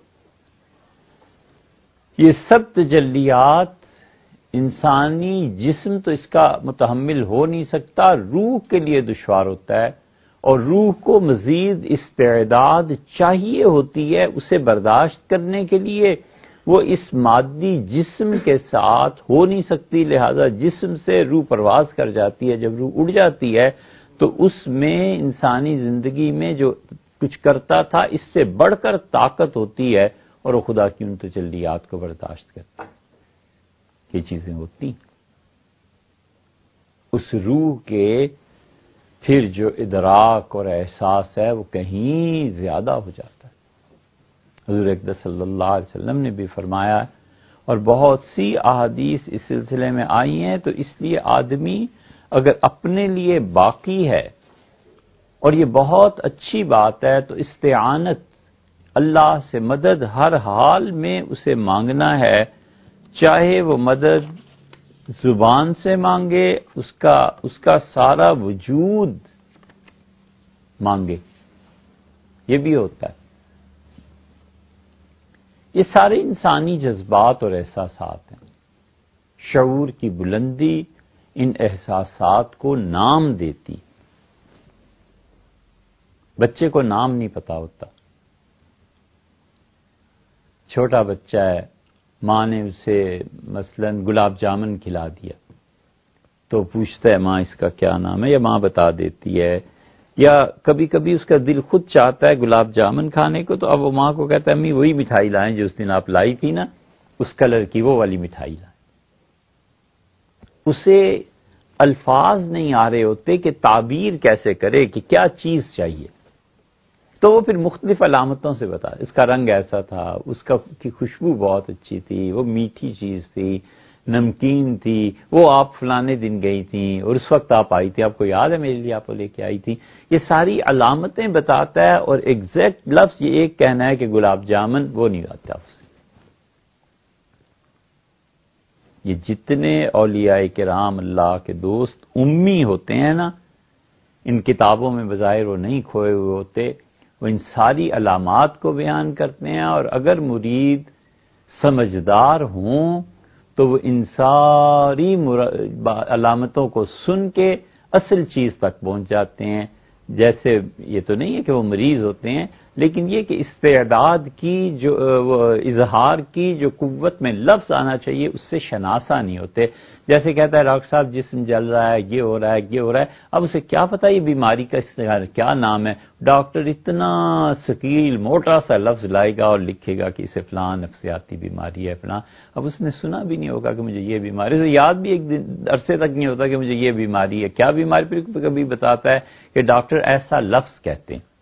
یہ سب تجلیات انسانی جسم تو اس کا متحمل ہو نہیں سکتا، روح کے لیے دشوار ہوتا ہے، اور روح کو مزید استعداد چاہیے ہوتی ہے اسے برداشت کرنے کے لیے. وہ اس مادی جسم کے ساتھ ہو نہیں سکتی، لہذا جسم سے روح پرواز کر جاتی ہے. جب روح اڑ جاتی ہے تو اس میں انسانی زندگی میں جو کچھ کرتا تھا اس سے بڑھ کر طاقت ہوتی ہے، اور وہ خدا کی ان تجلیات کو برداشت کرتا ہے. یہ چیزیں ہوتی، اس روح کے پھر جو ادراک اور احساس ہے وہ کہیں زیادہ ہو جاتا ہے. حضور اقدس صلی اللہ علیہ وسلم نے بھی فرمایا، اور بہت سی احادیث اس سلسلے میں آئی ہیں. تو اس لیے آدمی اگر اپنے لیے باقی ہے، اور یہ بہت اچھی بات ہے، تو استعانت، اللہ سے مدد ہر حال میں اسے مانگنا ہے. چاہے وہ مدد زبان سے مانگے، اس کا سارا وجود مانگے، یہ بھی ہوتا ہے۔ یہ سارے انسانی جذبات اور احساسات ہیں۔ شعور کی بلندی ان احساسات کو نام دیتی۔ بچے کو نام نہیں پتا ہوتا، چھوٹا بچہ ہے، ماں نے اسے مثلا گلاب جامن کھلا دیا تو پوچھتا ہے ماں اس کا کیا نام ہے، یا ماں بتا دیتی ہے، یا کبھی کبھی اس کا دل خود چاہتا ہے گلاب جامن کھانے کو، تو اب وہ ماں کو کہتا ہے امی وہی مٹھائی لائیں جو اس دن آپ لائی تھی نا، اس کلر کی وہ والی مٹھائی لائیں۔ اسے الفاظ نہیں آ رہے ہوتے کہ تعبیر کیسے کرے کہ کیا چیز چاہیے، تو وہ پھر مختلف علامتوں سے بتا، اس کا رنگ ایسا تھا، اس کی خوشبو بہت اچھی تھی، وہ میٹھی چیز تھی، نمکین تھی، وہ آپ فلانے دن گئی تھیں اور اس وقت آپ آئی تھی، آپ کو یاد ہے میرے لیے آپ کو لے کے آئی تھی۔ یہ ساری علامتیں بتاتا ہے، اور ایگزیکٹ لفظ یہ ایک کہنا ہے کہ گلاب جامن، وہ نہیں آتا اسے۔ یہ جتنے اولیاء کرام اللہ کے دوست امی ہوتے ہیں نا، ان کتابوں میں بظاہر وہ نہیں کھوئے ہوئے ہوتے، وہ ان ساری علامات کو بیان کرتے ہیں، اور اگر مرید سمجھدار ہوں تو وہ ان ساری علامتوں کو سن کے اصل چیز تک پہنچ جاتے ہیں۔ جیسے یہ تو نہیں ہے کہ وہ مریض ہوتے ہیں، لیکن یہ کہ استعداد کی جو اظہار کی جو قوت میں لفظ آنا چاہیے اس سے شناسا نہیں ہوتے۔ جیسے کہتا ہے ڈاکٹر صاحب جسم جل رہا ہے، یہ ہو رہا ہے، یہ ہو رہا ہے، اب اسے کیا پتا یہ بیماری کا کیا نام ہے؟ ڈاکٹر اتنا ثقیل موٹا سا لفظ لائے گا اور لکھے گا کہ اسے فلاں نفسیاتی بیماری ہے فلاں، اب اس نے سنا بھی نہیں ہوگا کہ مجھے یہ بیماری، اسے یاد بھی ایک دن عرصے تک نہیں ہوتا کہ مجھے یہ بیماری ہے، کیا بیماری، پھر کبھی بتاتا ہے کہ ڈاکٹر ایسا لفظ کہتے ہیں۔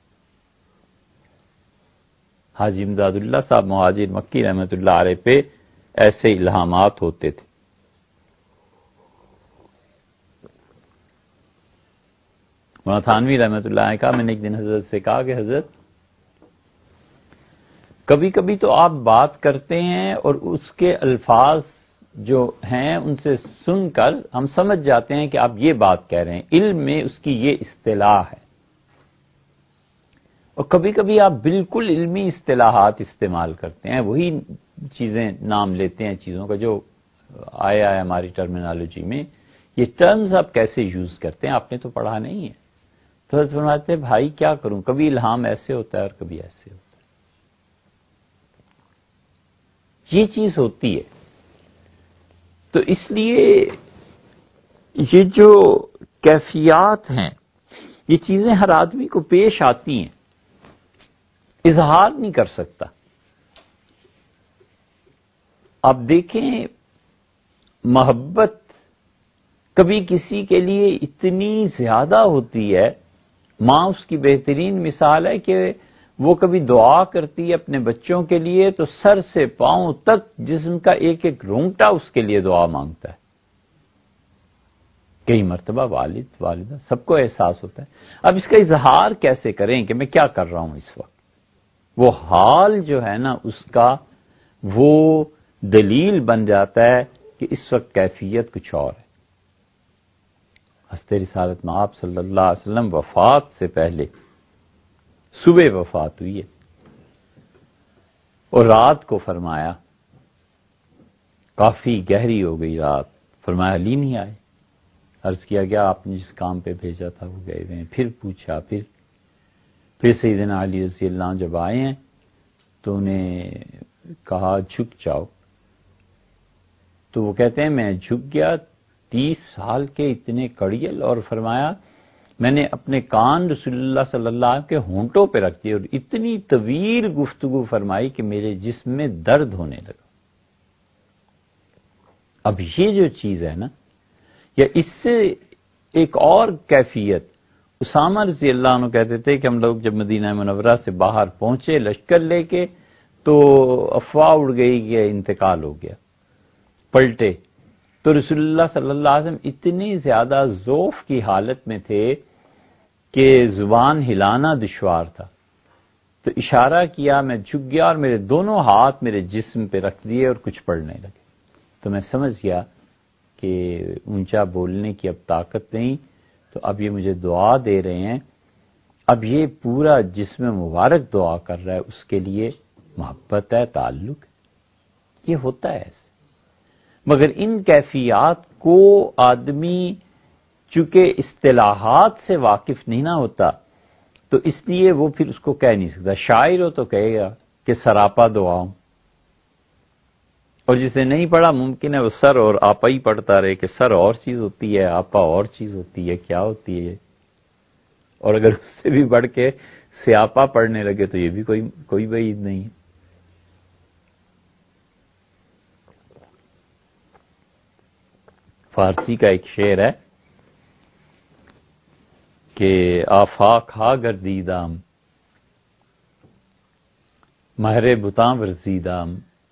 حاجی امداد اللہ صاحب مہاجر مکی رحمۃ اللہ علیہ پہ ایسے الہامات ہوتے تھے۔ مولانا تھانوی رحمۃ اللہ علیہ کہا، میں نے ایک دن حضرت سے کہا کہ حضرت کبھی کبھی تو آپ بات کرتے ہیں اور اس کے الفاظ جو ہیں ان سے سن کر ہم سمجھ جاتے ہیں کہ آپ یہ بات کہہ رہے ہیں، علم میں اس کی یہ اصطلاح ہے، اور کبھی کبھی آپ بالکل علمی اصطلاحات استعمال کرتے ہیں، وہی چیزیں نام لیتے ہیں چیزوں کا جو آیا ہے ہماری ٹرمینالوجی میں، یہ ٹرمز آپ کیسے یوز کرتے ہیں، آپ نے تو پڑھا نہیں ہے۔ تو حضرت فرماتے ہیں بھائی کیا کروں، کبھی الہام ایسے ہوتا ہے اور کبھی ایسے ہوتا ہے، یہ چیز ہوتی ہے۔ تو اس لیے یہ جو کیفیات ہیں یہ چیزیں ہر آدمی کو پیش آتی ہیں، اظہار نہیں کر سکتا۔ آپ دیکھیں محبت کبھی کسی کے لیے اتنی زیادہ ہوتی ہے، ماں اس کی بہترین مثال ہے کہ وہ کبھی دعا کرتی ہے اپنے بچوں کے لیے تو سر سے پاؤں تک جسم کا ایک ایک رونگٹا اس کے لیے دعا مانگتا ہے۔ کئی مرتبہ والد والدہ سب کو احساس ہوتا ہے۔ اب اس کا اظہار کیسے کریں کہ میں کیا کر رہا ہوں اس وقت، وہ حال جو ہے نا اس کا وہ دلیل بن جاتا ہے کہ اس وقت کیفیت کچھ اور ہے۔ ہست رسالت مآب صلی اللہ علیہ وسلم وفات سے پہلے صبح وفات ہوئی ہے اور رات کو فرمایا، کافی گہری ہو گئی رات، فرمایا علی نہیں آئے، عرض کیا گیا آپ نے جس کام پہ بھیجا تھا وہ گئے ہوئے ہیں، پھر پوچھا، پھر سیدنا علی رضی اللہ عنہ جب آئے ہیں تو انہیں کہا جھک جاؤ، تو وہ کہتے ہیں میں جھک گیا، 30 سال کے اتنے کڑیل، اور فرمایا میں نے اپنے کان رسول اللہ صلی اللہ علیہ وسلم کے ہونٹوں پہ رکھ دیے اور اتنی طویل گفتگو فرمائی کہ میرے جسم میں درد ہونے لگا۔ اب یہ جو چیز ہے نا، یا اس سے ایک اور کیفیت، اسامہ رضی اللہ عنہ کہتے تھے کہ ہم لوگ جب مدینہ منورہ سے باہر پہنچے لشکر لے کے تو افواہ اڑ گئی کہ انتقال ہو گیا، پلٹے تو رسول اللہ صلی اللہ علیہ وسلم اتنی زیادہ ضعف کی حالت میں تھے کہ زبان ہلانا دشوار تھا، تو اشارہ کیا، میں جھک گیا اور میرے دونوں ہاتھ میرے جسم پہ رکھ دیے اور کچھ پڑھنے لگے۔ تو میں سمجھ گیا کہ اونچا بولنے کی اب طاقت نہیں، تو اب یہ مجھے دعا دے رہے ہیں، اب یہ پورا جسم مبارک دعا کر رہا ہے، اس کے لیے محبت ہے، تعلق، یہ ہوتا ہے ایسے۔ مگر ان کیفیات کو آدمی چونکہ اصطلاحات سے واقف نہیں نہ ہوتا، تو اس لیے وہ پھر اس کو کہہ نہیں سکتا۔ شاعر ہو تو کہے گا کہ سراپا دعاؤں، اور جس نے نہیں پڑھا ممکن ہے وہ سر اور آپا ہی پڑھتا رہے کہ سر اور چیز ہوتی ہے، آپا اور چیز ہوتی ہے، کیا ہوتی ہے، اور اگر اس سے بھی بڑھ کے سیاپا پڑھنے لگے تو یہ بھی کوئی بعید نہیں ہے۔ فارسی کا ایک شعر ہے کہ آفاق ہا گردیدام مہر بتاں ورزیدام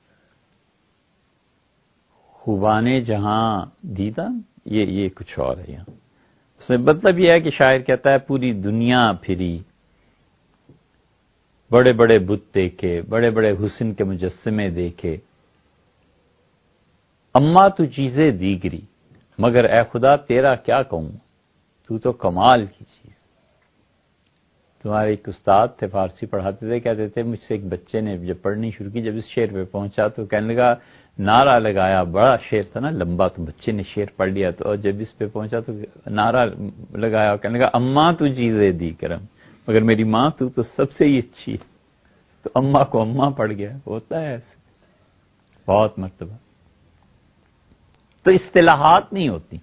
خوبانے جہاں دیدام، یہ کچھ اور ہے یہاں۔ اس میں مطلب یہ ہے کہ شاعر کہتا ہے پوری دنیا پھری، بڑے بڑے بت دیکھے، بڑے بڑے حسن کے مجسمے دیکھے، اما تو چیزیں دیگری، مگر اے خدا تیرا کیا کہوں، تو کمال کی چیز۔ تمہارے ایک استاد تھے، فارسی پڑھاتے تھے، کہتے تھے مجھ سے ایک بچے نے جب پڑھنی شروع کی، جب اس شعر پہ پہنچا تو کہنے لگا، نعرہ لگایا، بڑا شعر تھا نا لمبا، تو بچے نے شعر پڑھ لیا، تو جب اس پہ پہنچا تو نعرہ لگایا، کہنے لگا اماں تو چیزیں دی کرم، مگر میری ماں تو سب سے ہی اچھی ہے۔ تو اماں کو اماں پڑ گیا، ہوتا ہے ایسے بہت مرتبہ۔ تو اصطلاحات نہیں ہوتی،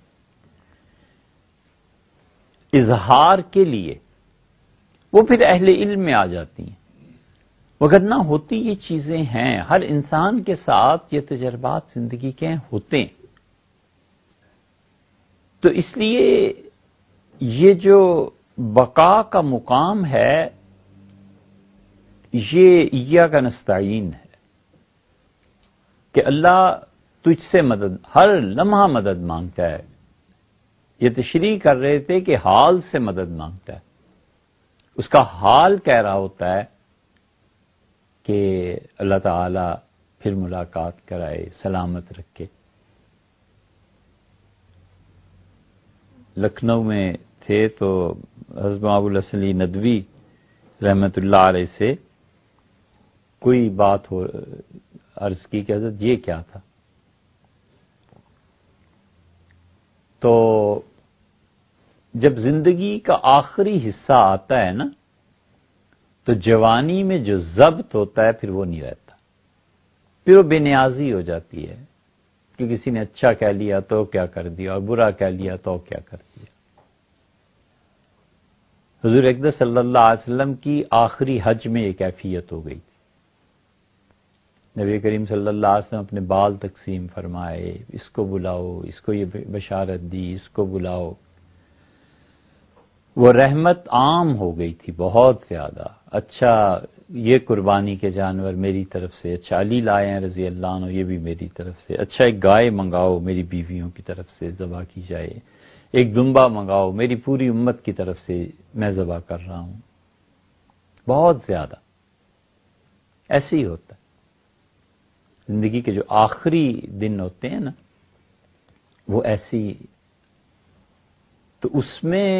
اظہار کے لیے وہ پھر اہل علم میں آ جاتی ہیں، مگر نہ ہوتی یہ چیزیں ہیں، ہر انسان کے ساتھ یہ تجربات زندگی کے ہوتے ہیں۔ تو اس لیے یہ جو بقا کا مقام ہے، یہ ایاک نستعین ہے کہ اللہ تجھ سے مدد، ہر لمحہ مدد مانگتا ہے۔ یہ تشریح کر رہے تھے کہ حال سے مدد مانگتا ہے، اس کا حال کہہ رہا ہوتا ہے کہ اللہ تعالی پھر ملاقات کرائے، سلامت رکھے۔ لکھنؤ میں تھے تو حضرت ابو الحسن علی ندوی رحمت اللہ علیہ سے کوئی بات ہو عرض کی کہ حضرت یہ کیا تھا، تو جب زندگی کا آخری حصہ آتا ہے نا، تو جوانی میں جو ضبط ہوتا ہے پھر وہ نہیں رہتا، پھر وہ بے نیازی ہو جاتی ہے کہ کسی نے اچھا کہہ لیا تو کیا کر دیا، اور برا کہہ لیا تو کیا کر دیا۔ حضور اقدس صلی اللہ علیہ وسلم کی آخری حج میں یہ کیفیت ہو گئی تھی۔ نبی کریم صلی اللہ علیہ وسلم اپنے بال تقسیم فرمائے، اس کو بلاؤ، اس کو یہ بشارت دی، اس کو بلاؤ۔ وہ رحمت عام ہو گئی تھی بہت زیادہ۔ اچھا یہ قربانی کے جانور میری طرف سے، اچھا علی لائے ہیں رضی اللہ عنہ، یہ بھی میری طرف سے، اچھا ایک گائے منگاؤ میری بیویوں کی طرف سے ذبح کی جائے، ایک دمبا منگاؤ میری پوری امت کی طرف سے میں ذبح کر رہا ہوں۔ بہت زیادہ ایسے ہی ہوتا ہے زندگی کے جو آخری دن ہوتے ہیں نا، وہ ایسی، تو اس میں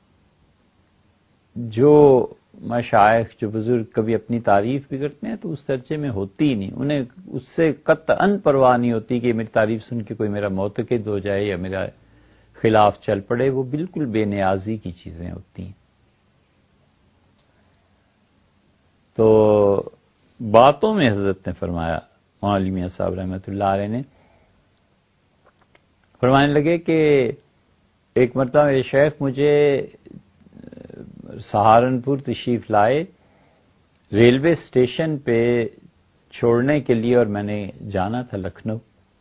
جو مشائخ، جو بزرگ کبھی اپنی تعریف بھی کرتے ہیں تو اس درجے میں ہوتی ہی نہیں، انہیں اس سے قطعاً پرواہ نہیں ہوتی کہ میری تعریف سن کے کوئی میرا معتقد ہو جائے یا میرا خلاف چل پڑے، وہ بالکل بے نیازی کی چیزیں ہوتی ہیں۔ تو باتوں میں حضرت نے فرمایا، مولانا علی میاں صاحب رحمۃ اللہ علیہ نے فرمانے لگے کہ ایک مرتبہ میرے شیخ مجھے سہارنپور تشریف لائے، ریلوے اسٹیشن پہ چھوڑنے کے لیے، اور میں نے جانا تھا لکھنؤ،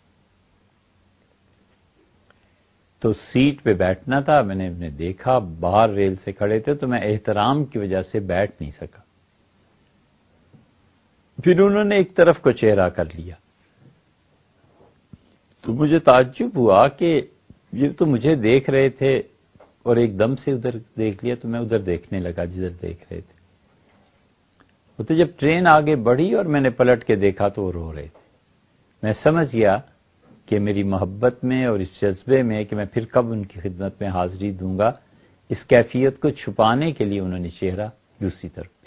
تو سیٹ پہ بیٹھنا تھا، میں نے دیکھا باہر ریل سے کھڑے تھے تو میں احترام کی وجہ سے بیٹھ نہیں سکا، پھر انہوں نے ایک طرف کو چہرہ کر لیا، تو مجھے تعجب ہوا کہ یہ تو مجھے دیکھ رہے تھے اور ایک دم سے ادھر دیکھ لیا، تو میں ادھر دیکھنے لگا جدھر دیکھ رہے تھے۔ وہ تو جب ٹرین آگے بڑھی اور میں نے پلٹ کے دیکھا تو وہ رو رہے تھے، میں سمجھ گیا کہ میری محبت میں اور اس جذبے میں کہ میں پھر کب ان کی خدمت میں حاضری دوں گا، اس کیفیت کو چھپانے کے لیے انہوں نے چہرہ دوسری طرف پہ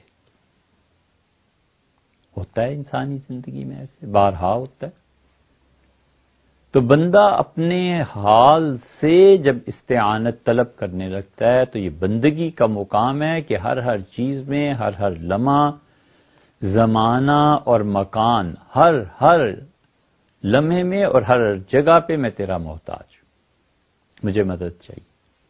ہوتا ہے انسانی زندگی میں، ایسے بارہا ہوتا ہے۔ تو بندہ اپنے حال سے جب استعانت طلب کرنے لگتا ہے تو یہ بندگی کا مقام ہے کہ ہر چیز میں، ہر لمحہ، زمانہ اور مکان، ہر لمحے میں اور ہر جگہ پہ میں تیرا محتاج ہوں، مجھے مدد چاہیے۔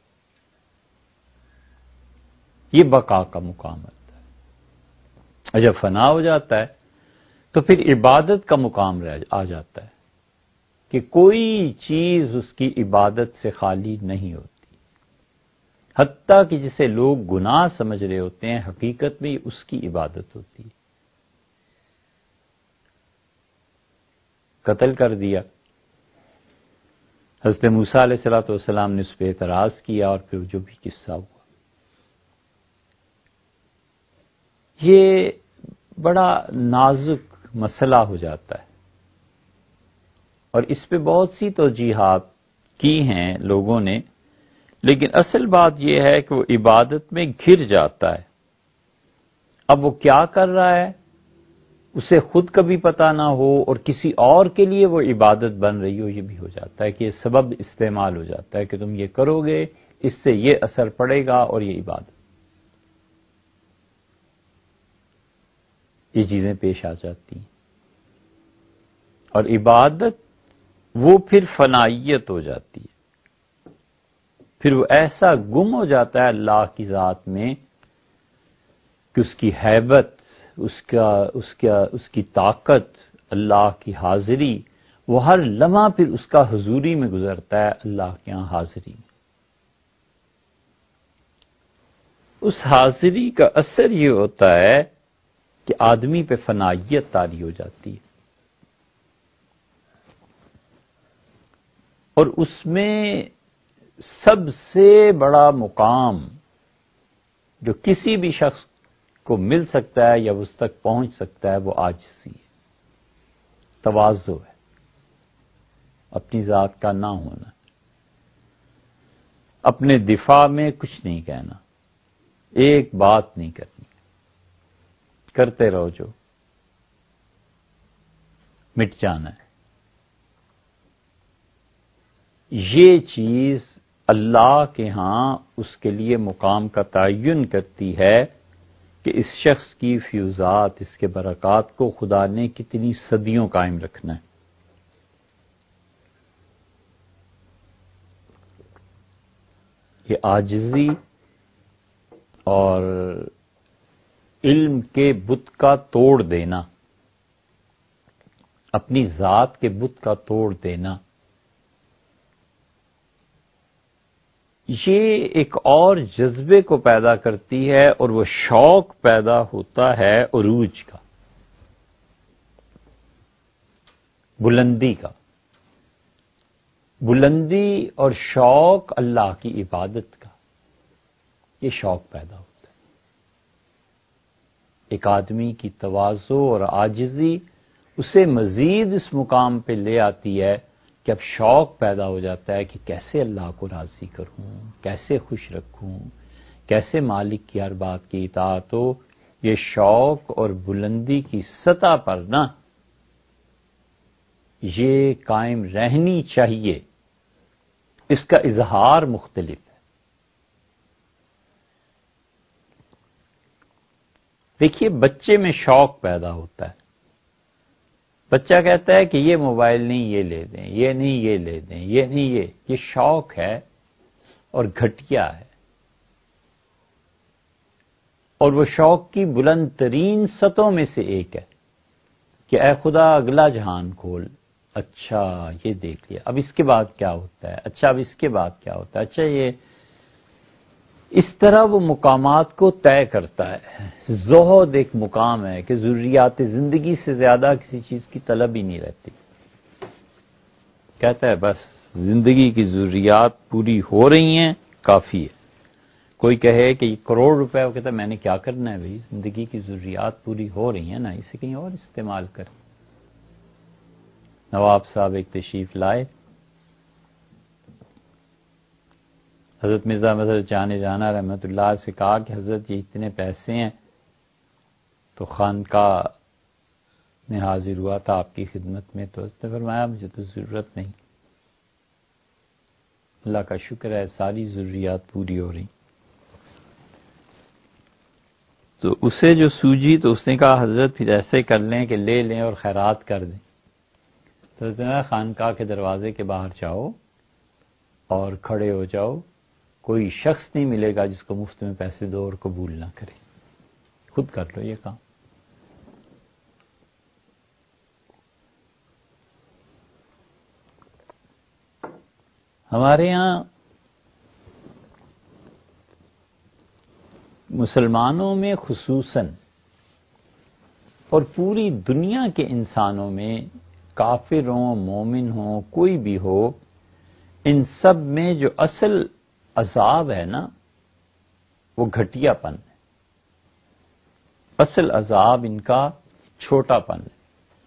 یہ بقا کا مقام ہوتا ہے۔ اور جب فنا ہو جاتا ہے تو پھر عبادت کا مقام آ جاتا ہے کہ کوئی چیز اس کی عبادت سے خالی نہیں ہوتی، حتیٰ کہ جسے لوگ گناہ سمجھ رہے ہوتے ہیں حقیقت میں اس کی عبادت ہوتی ہے۔ قتل کر دیا، حضرت موسیٰ علیہ الصلوۃ والسلام نے اس پہ اعتراض کیا اور پھر جو بھی قصہ ہوا، یہ بڑا نازک مسئلہ ہو جاتا ہے اور اس پہ بہت سی توجیحات کی ہیں لوگوں نے، لیکن اصل بات یہ ہے کہ وہ عبادت میں گر جاتا ہے۔ اب وہ کیا کر رہا ہے اسے خود کبھی پتہ نہ ہو اور کسی اور کے لیے وہ عبادت بن رہی ہو، یہ بھی ہو جاتا ہے کہ یہ سبب استعمال ہو جاتا ہے کہ تم یہ کرو گے اس سے یہ اثر پڑے گا اور یہ عبادت، یہ چیزیں پیش آ جاتی ہیں اور عبادت وہ پھر فنائیت ہو جاتی ہے، پھر وہ ایسا گم ہو جاتا ہے اللہ کی ذات میں کہ اس کی ہیبت، اس کی طاقت، اللہ کی حاضری، وہ ہر لمحہ پھر اس کا حضوری میں گزرتا ہے، اللہ کے ہاں حاضری میں۔ اس حاضری کا اثر یہ ہوتا ہے کہ آدمی پہ فنائیت طاری ہو جاتی ہے اور اس میں سب سے بڑا مقام جو کسی بھی شخص کو مل سکتا ہے یا اس تک پہنچ سکتا ہے وہ عاجزی ہے، تواضع ہے، اپنی ذات کا نہ ہونا، اپنے دفاع میں کچھ نہیں کہنا، ایک بات نہیں کرنی، کرتے رہو جو مٹ جانا ہے۔ یہ چیز اللہ کے ہاں اس کے لیے مقام کا تعین کرتی ہے کہ اس شخص کی فیوزات، اس کے برکات کو خدا نے کتنی صدیوں قائم رکھنا ہے۔ یہ عاجزی اور علم کے بت کا توڑ دینا، اپنی ذات کے بت کا توڑ دینا، یہ ایک اور جذبے کو پیدا کرتی ہے اور وہ شوق پیدا ہوتا ہے عروج کا، بلندی کا، بلندی اور شوق اللہ کی عبادت کا، یہ شوق پیدا ہوتا ہے۔ ایک آدمی کی تواضع اور عاجزی اسے مزید اس مقام پہ لے آتی ہے کہ اب شوق پیدا ہو جاتا ہے کہ کیسے اللہ کو راضی کروں، کیسے خوش رکھوں، کیسے مالک کی ہر بات کی اطاعت ہو۔ یہ شوق اور بلندی کی سطح پر نا یہ قائم رہنی چاہیے، اس کا اظہار مختلف ہے۔ دیکھیے بچے میں شوق پیدا ہوتا ہے، بچہ کہتا ہے کہ یہ موبائل نہیں یہ لے دیں، یہ نہیں یہ لے دیں، یہ نہیں یہ شوق ہے اور گھٹیا ہے، اور وہ شوق کی بلند ترین سطحوں میں سے ایک ہے کہ اے خدا اگلا جہان کھول، اچھا یہ دیکھ لیا، اب اس کے بعد کیا ہوتا ہے، اچھا اب اس کے بعد کیا ہوتا ہے، اچھا یہ اس طرح وہ مقامات کو طے کرتا ہے۔ زہد ایک مقام ہے کہ ضروریات زندگی سے زیادہ کسی چیز کی طلب ہی نہیں رہتی، کہتا ہے بس زندگی کی ضروریات پوری ہو رہی ہیں کافی ہے۔ کوئی کہے کہ یہ کروڑ روپے، وہ کہتا ہے میں نے کیا کرنا ہے بھائی، زندگی کی ضروریات پوری ہو رہی ہیں نا، اسے کہیں اور استعمال کر۔ نواب صاحب ایک تشریف لائے، حضرت مرزا مظہر جانے جانا رحمۃ اللہ سے کہا کہ حضرت یہ اتنے پیسے ہیں، تو خانقاہ میں حاضر ہوا تھا آپ کی خدمت میں، تو حضرت نے فرمایا مجھے تو ضرورت نہیں، اللہ کا شکر ہے ساری ضروریات پوری ہو رہی۔ تو اسے جو سوجی تو اس نے کہا حضرت پھر ایسے کر لیں کہ لے لیں اور خیرات کر دیں۔ تو حضرت نے خانقاہ کے دروازے کے باہر جاؤ اور کھڑے ہو جاؤ، کوئی شخص نہیں ملے گا جس کو مفت میں پیسے دو اور قبول نہ کرے، خود کر لو یہ کام۔ ہمارے ہاں مسلمانوں میں خصوصاً اور پوری دنیا کے انسانوں میں، کافر ہوں مومن ہوں کوئی بھی ہو، ان سب میں جو اصل عذاب ہے نا وہ گھٹیا پن ہے، اصل عذاب ان کا چھوٹا پن ہے،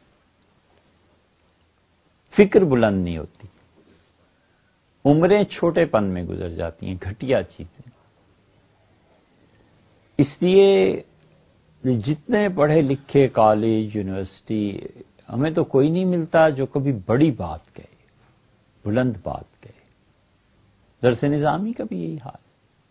فکر بلند نہیں ہوتی، عمریں چھوٹے پن میں گزر جاتی ہیں، گھٹیا چیزیں۔ اس لیے جتنے پڑھے لکھے کالج یونیورسٹی، ہمیں تو کوئی نہیں ملتا جو کبھی بڑی بات کہے، بلند بات کہے۔ درس نظامی کا بھی یہی حال ہے،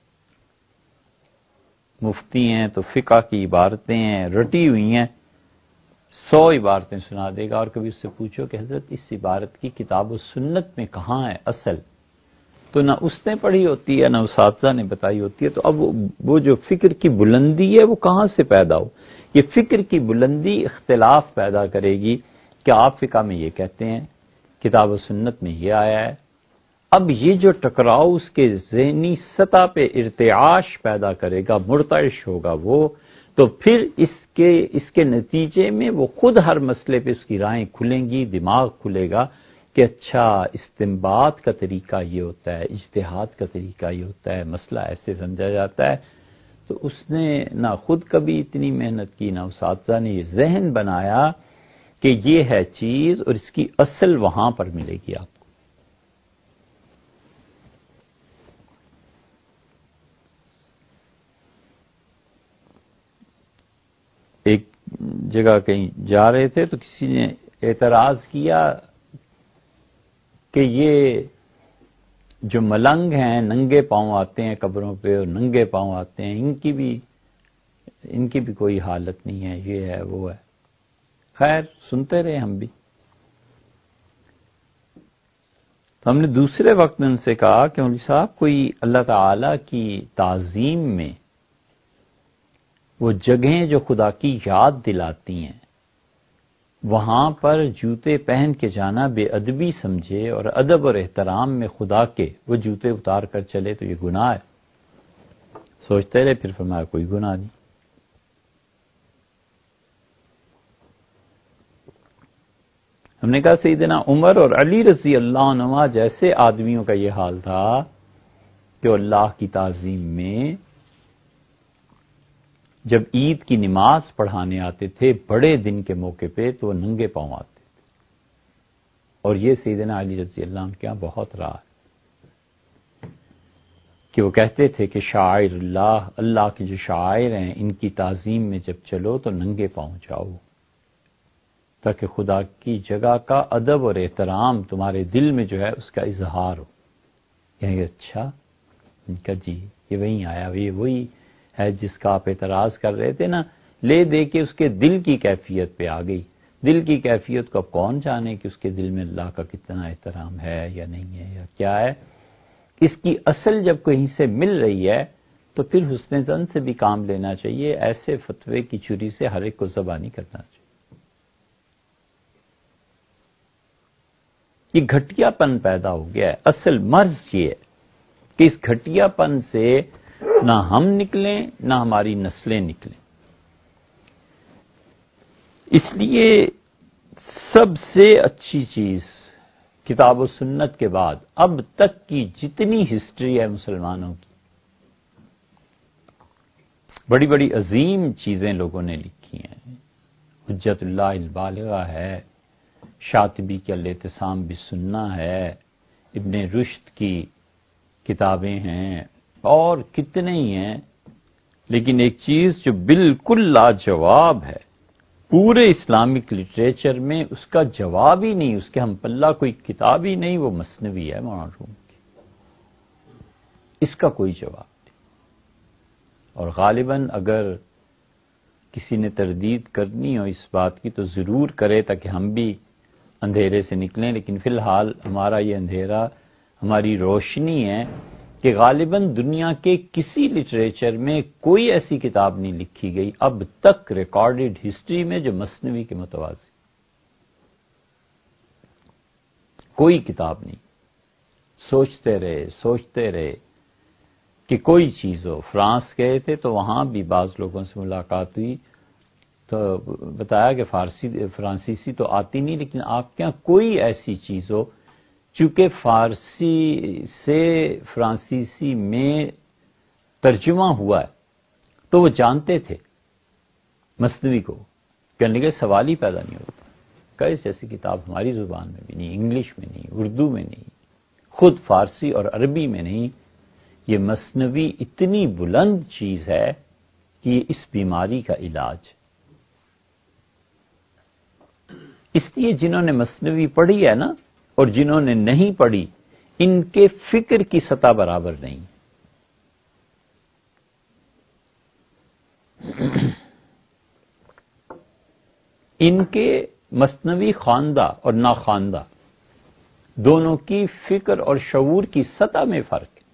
مفتی ہیں تو فقہ کی عبارتیں ہیں رٹی ہوئی ہیں، 100 عبارتیں سنا دے گا، اور کبھی اس سے پوچھو کہ حضرت اس عبارت کی کتاب و سنت میں کہاں ہے اصل، تو نہ اس نے پڑھی ہوتی ہے نہ اساتذہ نے بتائی ہوتی ہے۔ تو اب وہ جو فکر کی بلندی ہے وہ کہاں سے پیدا ہو؟ یہ فکر کی بلندی اختلاف پیدا کرے گی کہ آپ فقہ میں یہ کہتے ہیں، کتاب و سنت میں یہ آیا ہے۔ اب یہ جو ٹکراؤ اس کے ذہنی سطح پہ ارتعاش پیدا کرے گا، مرتعش ہوگا وہ، تو پھر اس کے نتیجے میں وہ خود ہر مسئلے پہ اس کی رائیں کھلیں گی، دماغ کھلے گا کہ اچھا استنباط کا طریقہ یہ ہوتا ہے، اجتہاد کا طریقہ یہ ہوتا ہے، مسئلہ ایسے سمجھا جاتا ہے۔ تو اس نے نہ خود کبھی اتنی محنت کی، نہ اساتذہ نے یہ ذہن بنایا کہ یہ ہے چیز اور اس کی اصل وہاں پر ملے گی آپ کو۔ ایک جگہ کہیں جا رہے تھے تو کسی نے اعتراض کیا کہ یہ جو ملنگ ہیں ننگے پاؤں آتے ہیں قبروں پہ اور ننگے پاؤں آتے ہیں، ان کی بھی کوئی حالت نہیں ہے، یہ ہے وہ ہے۔ خیر سنتے رہے ہم بھی۔ تو ہم نے دوسرے وقت میں ان سے کہا کہ مولوی صاحب کوئی اللہ تعالی کی تعظیم میں وہ جگہیں جو خدا کی یاد دلاتی ہیں، وہاں پر جوتے پہن کے جانا بے ادبی سمجھے اور ادب اور احترام میں خدا کے وہ جوتے اتار کر چلے تو یہ گناہ ہے۔ سوچتے رہے، پھر فرمایا کوئی گناہ نہیں۔ ہم نے کہا سیدنا عمر اور علی رضی اللہ عنہما جیسے آدمیوں کا یہ حال تھا کہ اللہ کی تعظیم میں جب عید کی نماز پڑھانے آتے تھے بڑے دن کے موقع پہ تو وہ ننگے پاؤں آتے تھے، اور یہ سیدنا علی رضی اللہ عنہ کے یہاں بہت رہا ہے کہ وہ کہتے تھے کہ شاعر اللہ کے جو شاعر ہیں ان کی تعظیم میں جب چلو تو ننگے پاؤں جاؤ، تاکہ خدا کی جگہ کا ادب اور احترام تمہارے دل میں جو ہے اس کا اظہار ہو۔ کہیں گے اچھا، ان کا جی یہ وہیں آیا، یہ وہی ہے جس کا آپ اعتراض کر رہے تھے نا، لے دے کے اس کے دل کی کیفیت پہ آ گئی۔ دل کی کیفیت کو اب کون جانے کہ اس کے دل میں اللہ کا کتنا احترام ہے یا نہیں ہے یا کیا ہے۔ اس کی اصل جب کہیں سے مل رہی ہے تو پھر حسن ظن سے بھی کام لینا چاہیے، ایسے فتوے کی چھری سے ہر ایک کو ذبح نہیں کرنا چاہیے۔ یہ گھٹیا پن پیدا ہو گیا ہے، اصل مرض یہ ہے کہ اس گھٹیا پن سے نہ ہم نکلیں نہ ہماری نسلیں نکلیں۔ اس لیے سب سے اچھی چیز کتاب و سنت کے بعد اب تک کی جتنی ہسٹری ہے مسلمانوں کی، بڑی بڑی عظیم چیزیں لوگوں نے لکھی ہیں، حجت اللہ البالغہ ہے، شاطبی کی الاعتصام بالسنہ ہے، ابن رشد کی کتابیں ہیں، اور کتنے ہی ہیں، لیکن ایک چیز جو بالکل لاجواب ہے، پورے اسلامک لٹریچر میں اس کا جواب ہی نہیں، اس کے ہم پلہ کوئی کتاب ہی نہیں، وہ مثنوی ہے مولانا روم کی، اس کا کوئی جواب نہیں۔ اور غالباً اگر کسی نے تردید کرنی ہو اس بات کی تو ضرور کرے تاکہ ہم بھی اندھیرے سے نکلیں، لیکن فی الحال ہمارا یہ اندھیرا ہماری روشنی ہے کہ غالباً دنیا کے کسی لٹریچر میں کوئی ایسی کتاب نہیں لکھی گئی اب تک ریکارڈڈ ہسٹری میں جو مثنوی کے متوازی، کوئی کتاب نہیں۔ سوچتے رہے کہ کوئی چیز ہو۔ فرانس گئے تھے تو وہاں بھی بعض لوگوں سے ملاقات ہوئی تو بتایا کہ فرانسیسی تو آتی نہیں، لیکن آپ کے یہاں کوئی ایسی چیز ہو، چونکہ فارسی سے فرانسیسی میں ترجمہ ہوا ہے تو وہ جانتے تھے مثنوی کو، کہنے لگے سوال ہی پیدا نہیں ہوتا، کیسے ایسی کتاب ہماری زبان میں بھی نہیں، انگلش میں نہیں، اردو میں نہیں، خود فارسی اور عربی میں نہیں۔ یہ مثنوی اتنی بلند چیز ہے کہ یہ اس بیماری کا علاج۔ اس لیے جنہوں نے مثنوی پڑھی ہے نا اور جنہوں نے نہیں پڑھی، ان کے فکر کی سطح برابر نہیں۔ ان کے مثنوی خواندہ اور ناخواندہ دونوں کی فکر اور شعور کی سطح میں فرق ہے۔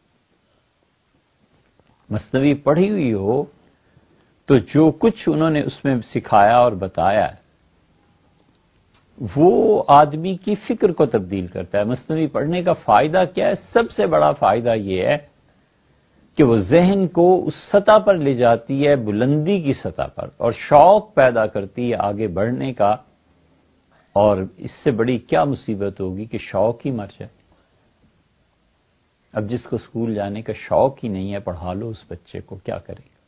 مثنوی پڑھی ہوئی ہو تو جو کچھ انہوں نے اس میں سکھایا اور بتایا ہے وہ آدمی کی فکر کو تبدیل کرتا ہے۔ مثنوی پڑھنے کا فائدہ کیا ہے؟ سب سے بڑا فائدہ یہ ہے کہ وہ ذہن کو اس سطح پر لے جاتی ہے، بلندی کی سطح پر، اور شوق پیدا کرتی ہے آگے بڑھنے کا۔ اور اس سے بڑی کیا مصیبت ہوگی کہ شوق ہی مر جائے۔ اب جس کو اسکول جانے کا شوق ہی نہیں ہے، پڑھا لو اس بچے کو، کیا کرے گا؟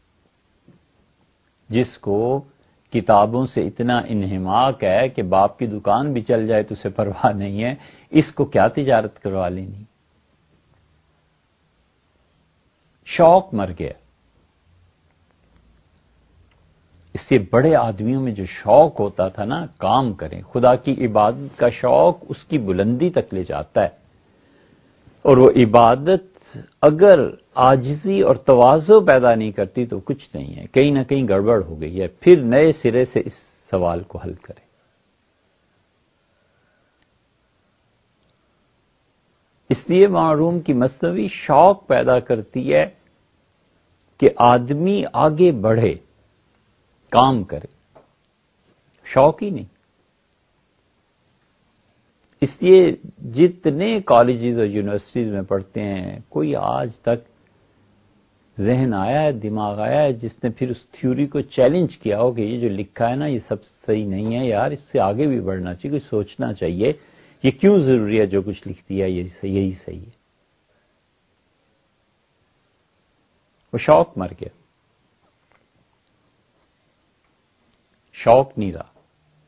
جس کو کتابوں سے اتنا انہماک ہے کہ باپ کی دکان بھی چل جائے تو اسے پرواہ نہیں ہے، اس کو کیا تجارت کروا لینی؟ شوق مر گیا۔ اس سے بڑے آدمیوں میں جو شوق ہوتا تھا نا، کام کریں، خدا کی عبادت کا شوق اس کی بلندی تک لے جاتا ہے، اور وہ عبادت اگر عاجزی اور تواضع پیدا نہیں کرتی تو کچھ نہیں ہے، کہیں نہ کہیں گڑبڑ ہو گئی ہے۔ پھر نئے سرے سے اس سوال کو حل کریں۔ اس لیے معروم کی مثنوی شوق پیدا کرتی ہے کہ آدمی آگے بڑھے، کام کرے، شوق ہی نہیں۔ اس لیے جتنے کالجز اور یونیورسٹیز میں پڑھتے ہیں، کوئی آج تک ذہن آیا ہے، دماغ آیا ہے جس نے پھر اس تھیوری کو چیلنج کیا ہو کہ یہ جو لکھا ہے نا یہ سب صحیح نہیں ہے یار، اس سے آگے بھی بڑھنا چاہیے، کوئی سوچنا چاہیے یہ کیوں ضروری ہے، جو کچھ لکھتی ہے یہی صحیح ہے۔ وہ شوق مر گیا، شوق نہیں رہا۔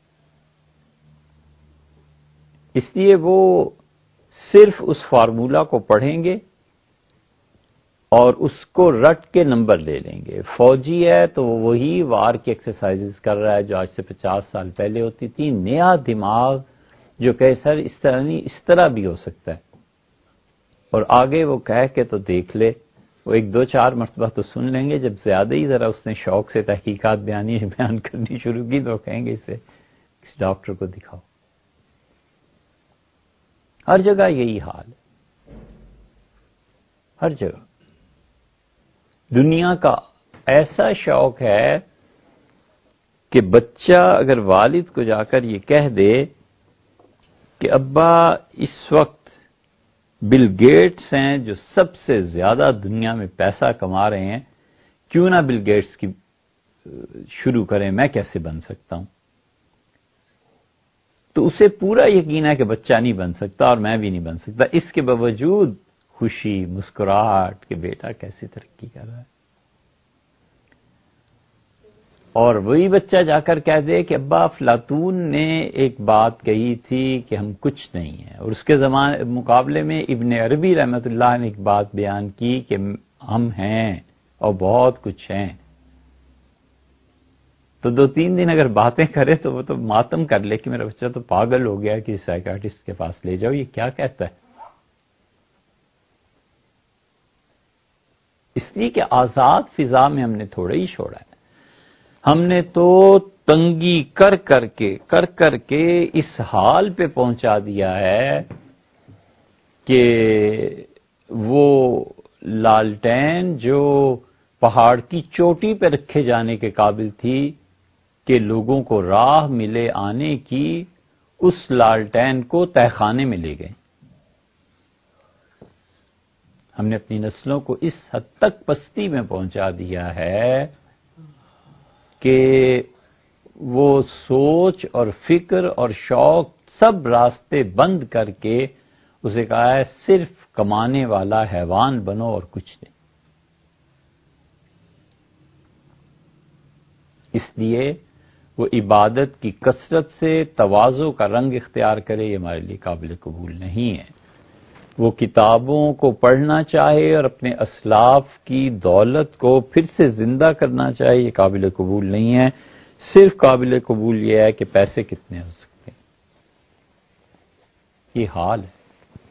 اس لیے وہ صرف اس فارمولا کو پڑھیں گے اور اس کو رٹ کے نمبر لے لیں گے۔ فوجی ہے تو وہ وہی وار کی ایکسرسائزز کر رہا ہے جو آج سے 50 سال پہلے ہوتی تھی۔ نیا دماغ جو کہے سر اس طرح نہیں، اس طرح بھی ہو سکتا ہے، اور آگے وہ کہہ کے تو دیکھ لے، وہ 1-2-4 مرتبہ تو سن لیں گے، جب زیادہ ہی ذرا اس نے شوق سے تحقیقات بیان کرنی شروع کی تو کہیں گے اسے کسی ڈاکٹر کو دکھاؤ۔ ہر جگہ یہی حال ہے، ہر جگہ۔ دنیا کا ایسا شوق ہے کہ بچہ اگر والد کو جا کر یہ کہہ دے کہ ابا اس وقت بل گیٹس ہیں جو سب سے زیادہ دنیا میں پیسہ کما رہے ہیں، کیوں نہ بل گیٹس کی شروع کریں، میں کیسے بن سکتا ہوں؟ تو اسے پورا یقین ہے کہ بچہ نہیں بن سکتا اور میں بھی نہیں بن سکتا، اس کے باوجود خوشی، مسکراہٹ کہ بیٹا کیسے ترقی کر رہا ہے۔ اور وہی بچہ جا کر کہہ دے کہ ابا افلاطون نے ایک بات کہی تھی کہ ہم کچھ نہیں ہیں، اور اس کے مقابلے میں ابن عربی رحمۃ اللہ نے ایک بات بیان کی کہ ہم ہیں اور بہت کچھ ہیں، تو 2-3 دن اگر باتیں کرے تو وہ تو ماتم کر لے کہ میرا بچہ تو پاگل ہو گیا، کہ سائیکیاٹرسٹ کے پاس لے جاؤ، یہ کیا کہتا ہے۔ اس لیے کہ آزاد فضا میں ہم نے تھوڑا ہی چھوڑا ہے، ہم نے تو تنگی کر کر کے اس حال پہ پہنچا دیا ہے کہ وہ لالٹین جو پہاڑ کی چوٹی پہ رکھے جانے کے قابل تھی کہ لوگوں کو راہ ملے آنے کی، اس لالٹین کو تہخانے میں لے گئے۔ ہم نے اپنی نسلوں کو اس حد تک پستی میں پہنچا دیا ہے کہ وہ سوچ اور فکر اور شوق سب راستے بند کر کے اسے کہا ہے صرف کمانے والا حیوان بنو اور کچھ نہیں۔ اس لیے وہ عبادت کی کثرت سے تواضع کا رنگ اختیار کرے، یہ ہمارے لیے قابل قبول نہیں ہے۔ وہ کتابوں کو پڑھنا چاہے اور اپنے اسلاف کی دولت کو پھر سے زندہ کرنا چاہے، یہ قابل قبول نہیں ہے۔ صرف قابل قبول یہ ہے کہ پیسے کتنے ہو سکتے ہیں، یہ حال ہے۔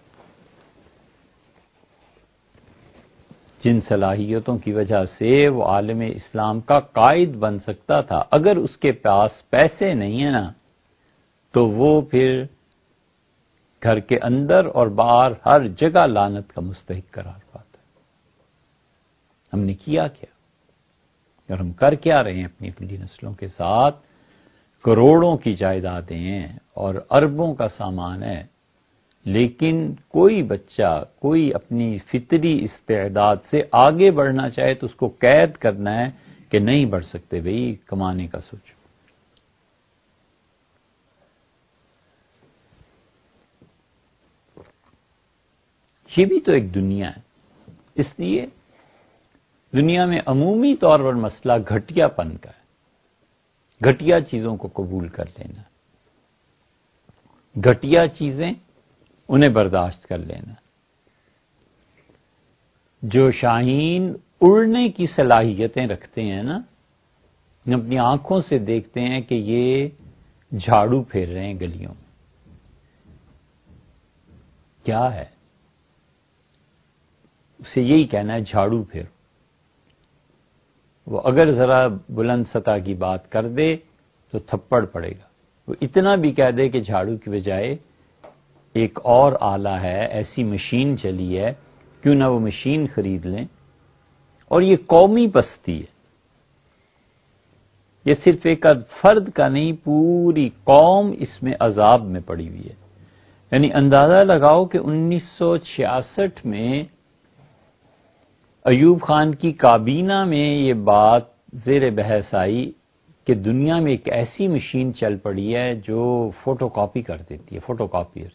جن صلاحیتوں کی وجہ سے وہ عالم اسلام کا قائد بن سکتا تھا، اگر اس کے پاس پیسے نہیں ہیں نا تو وہ پھر گھر کے اندر اور باہر ہر جگہ لعنت کا مستحق قرار پاتا ہے۔ ہم نے کیا کیا اور ہم کر کیا رہے ہیں اپنی پچھلی نسلوں کے ساتھ؟ کروڑوں کی جائیدادیں ہیں اور اربوں کا سامان ہے، لیکن کوئی بچہ کوئی اپنی فطری استعداد سے آگے بڑھنا چاہے تو اس کو قید کرنا ہے کہ نہیں بڑھ سکتے، بھئی کمانے کا سوچو۔ یہ بھی تو ایک دنیا ہے۔ اس لیے دنیا میں عمومی طور پر مسئلہ گھٹیا پن کا ہے، گھٹیا چیزوں کو قبول کر لینا، گھٹیا چیزیں انہیں برداشت کر لینا۔ جو شاہین اڑنے کی صلاحیتیں رکھتے ہیں نا، اپنی آنکھوں سے دیکھتے ہیں کہ یہ جھاڑو پھیر رہے ہیں گلیوں میں، کیا ہے اسے یہی کہنا ہے جھاڑو پھیر۔ وہ اگر ذرا بلند سطح کی بات کر دے تو تھپڑ پڑے گا، وہ اتنا بھی کہہ دے کہ جھاڑو کی بجائے ایک اور آلہ ہے، ایسی مشین چلی ہے، کیوں نہ وہ مشین خرید لیں۔ اور یہ قومی پستی ہے، یہ صرف ایک فرد کا نہیں، پوری قوم اس میں عذاب میں پڑی ہوئی ہے۔ یعنی اندازہ لگاؤ کہ 1966 میں ایوب خان کی کابینہ میں یہ بات زیر بحث آئی کہ دنیا میں ایک ایسی مشین چل پڑی ہے جو فوٹو کاپی کر دیتی ہے، فوٹو کاپیئرز۔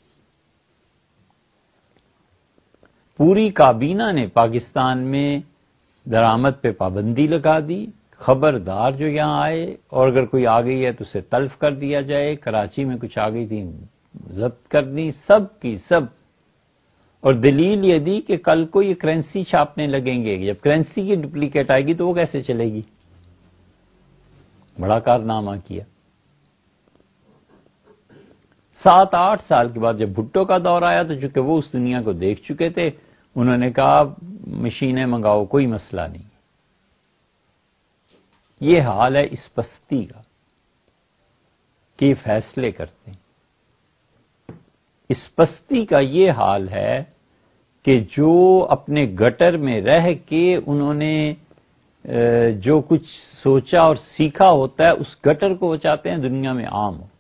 پوری کابینہ نے پاکستان میں درآمد پہ پابندی لگا دی، خبردار جو یہاں آئے، اور اگر کوئی آ گئی ہے تو اسے تلف کر دیا جائے۔ کراچی میں کچھ آ گئی تھی، ضبط کر دی، سب کی سب۔ اور دلیل یہ دی کہ کل کو یہ کرنسی چھاپنے لگیں گے، جب کرنسی کی ڈپلیکیٹ آئے گی تو وہ کیسے چلے گی؟ بڑا کارنامہ کیا۔ 7-8 سال کے بعد جب بھٹو کا دور آیا تو چونکہ وہ اس دنیا کو دیکھ چکے تھے، انہوں نے کہا مشینیں منگاؤ، کوئی مسئلہ نہیں۔ یہ حال ہے اس پستی کا کہ یہ فیصلے کرتے ہیں۔ اس پستی کا یہ حال ہے کہ جو اپنے گٹر میں رہ کے انہوں نے جو کچھ سوچا اور سیکھا ہوتا ہے، اس گٹر کو وہ چاہتے ہیں دنیا میں عام ہو۔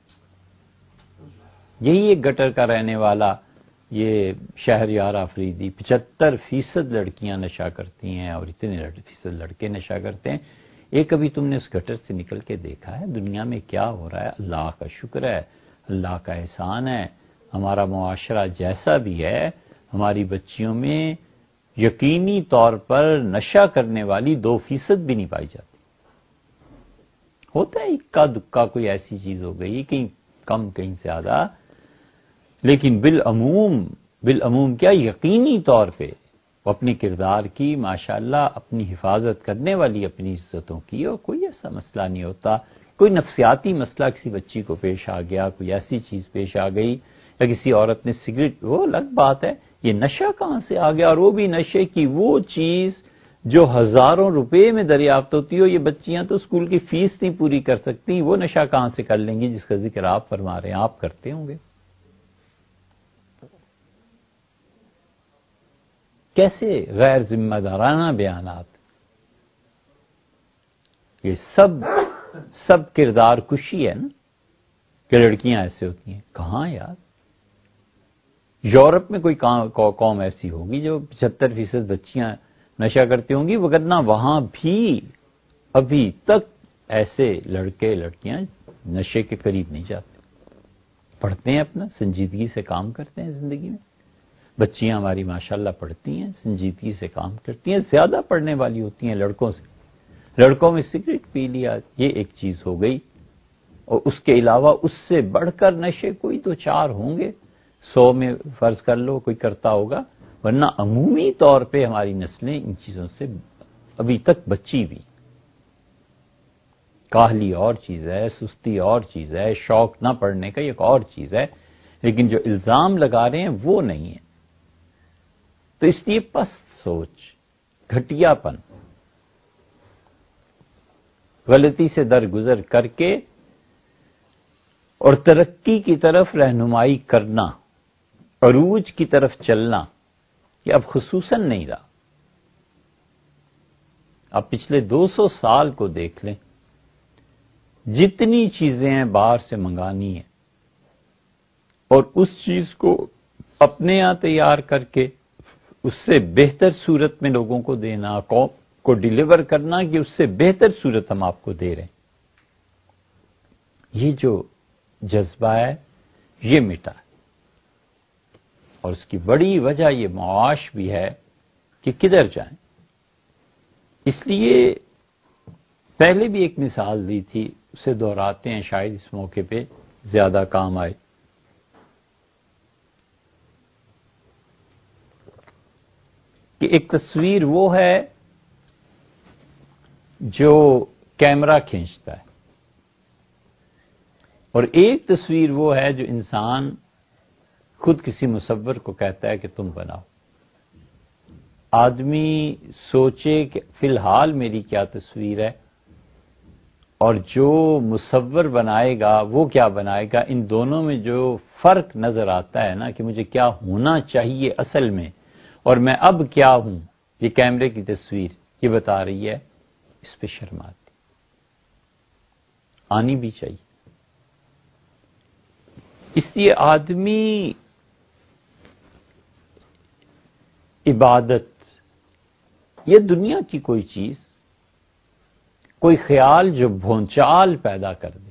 یہی ایک گٹر کا رہنے والا یہ شہریار آفریدی، 75% لڑکیاں نشہ کرتی ہیں اور اتنے فیصد لڑکے نشہ کرتے ہیں۔ ایک کبھی تم نے اس گٹر سے نکل کے دیکھا ہے دنیا میں کیا ہو رہا ہے؟ اللہ کا شکر ہے، اللہ کا احسان ہے، ہمارا معاشرہ جیسا بھی ہے، ہماری بچیوں میں یقینی طور پر نشہ کرنے والی 2% بھی نہیں پائی جاتی۔ ہوتا ہے اکا دکا کوئی ایسی چیز ہو گئی کہیں کم کہیں زیادہ، لیکن بالعموم کیا یقینی طور پہ وہ اپنے کردار کی ماشاءاللہ اپنی حفاظت کرنے والی اپنی عزتوں کی، اور کوئی ایسا مسئلہ نہیں ہوتا. کوئی نفسیاتی مسئلہ کسی بچی کو پیش آ گیا، کوئی ایسی چیز پیش آ گئی، یا کسی عورت نے سگریٹ، وہ الگ بات ہے. یہ نشہ کہاں سے آ گیا، اور وہ بھی نشے کی وہ چیز جو ہزاروں روپے میں دریافت ہوتی ہو. یہ بچیاں تو اسکول کی فیس نہیں پوری کر سکتی، وہ نشہ کہاں سے کر لیں گی جس کا ذکر آپ فرما رہے ہیں؟ آپ کرتے ہوں گے. کیسے غیر ذمہ دارانہ بیانات. یہ سب کردار کشی ہے نا کہ لڑکیاں ایسے ہوتی ہیں. کہاں یار، یورپ میں کوئی قوم ایسی ہوگی جو 75% بچیاں نشہ کرتی ہوں گی، وگرنہ وہاں بھی ابھی تک ایسے لڑکے لڑکیاں نشے کے قریب نہیں جاتے. پڑھتے ہیں، اپنا سنجیدگی سے کام کرتے ہیں زندگی میں. بچیاں ہماری ماشاءاللہ پڑھتی ہیں، سنجیدگی سے کام کرتی ہیں، زیادہ پڑھنے والی ہوتی ہیں لڑکوں سے. لڑکوں میں سگریٹ پی لیا، یہ ایک چیز ہو گئی، اور اس کے علاوہ اس سے بڑھ کر نشے کوئی تو 4 ہوں گے 100 میں، فرض کر لو کوئی کرتا ہوگا، ورنہ عمومی طور پہ ہماری نسلیں ان چیزوں سے ابھی تک بچی بھی. کاہلی اور چیز ہے، سستی اور چیز ہے، شوق نہ پڑھنے کا ایک اور چیز ہے، لیکن جو الزام لگا رہے ہیں وہ نہیں ہے. تو اس لیے پست سوچ، گھٹیا پن، غلطی سے درگزر کر کے اور ترقی کی طرف رہنمائی کرنا، عروج کی طرف چلنا، یہ اب خصوصاً نہیں رہا. اب پچھلے 200 سال کو دیکھ لیں، جتنی چیزیں ہیں باہر سے منگانی ہیں، اور اس چیز کو اپنے یہاں تیار کر کے اس سے بہتر صورت میں لوگوں کو دینا، قوم کو ڈیلیور کرنا کہ اس سے بہتر صورت ہم آپ کو دے رہے ہیں. یہ جو جذبہ ہے یہ مٹا ہے، اور اس کی بڑی وجہ یہ معاش بھی ہے کہ کدھر جائیں. اس لیے پہلے بھی ایک مثال دی تھی، اسے دہراتے ہیں، شاید اس موقع پہ زیادہ کام آئے. کہ ایک تصویر وہ ہے جو کیمرہ کھینچتا ہے، اور ایک تصویر وہ ہے جو انسان خود کسی مصور کو کہتا ہے کہ تم بناؤ. آدمی سوچے کہ فی الحال میری کیا تصویر ہے، اور جو مصور بنائے گا وہ کیا بنائے گا. ان دونوں میں جو فرق نظر آتا ہے نا کہ مجھے کیا ہونا چاہیے اصل میں، اور میں اب کیا ہوں، یہ کیمرے کی تصویر یہ بتا رہی ہے. اس پہ شرم آنی بھی چاہیے. اس لیے آدمی عبادت، یہ دنیا کی کوئی چیز، کوئی خیال جو بھونچال پیدا کر دے،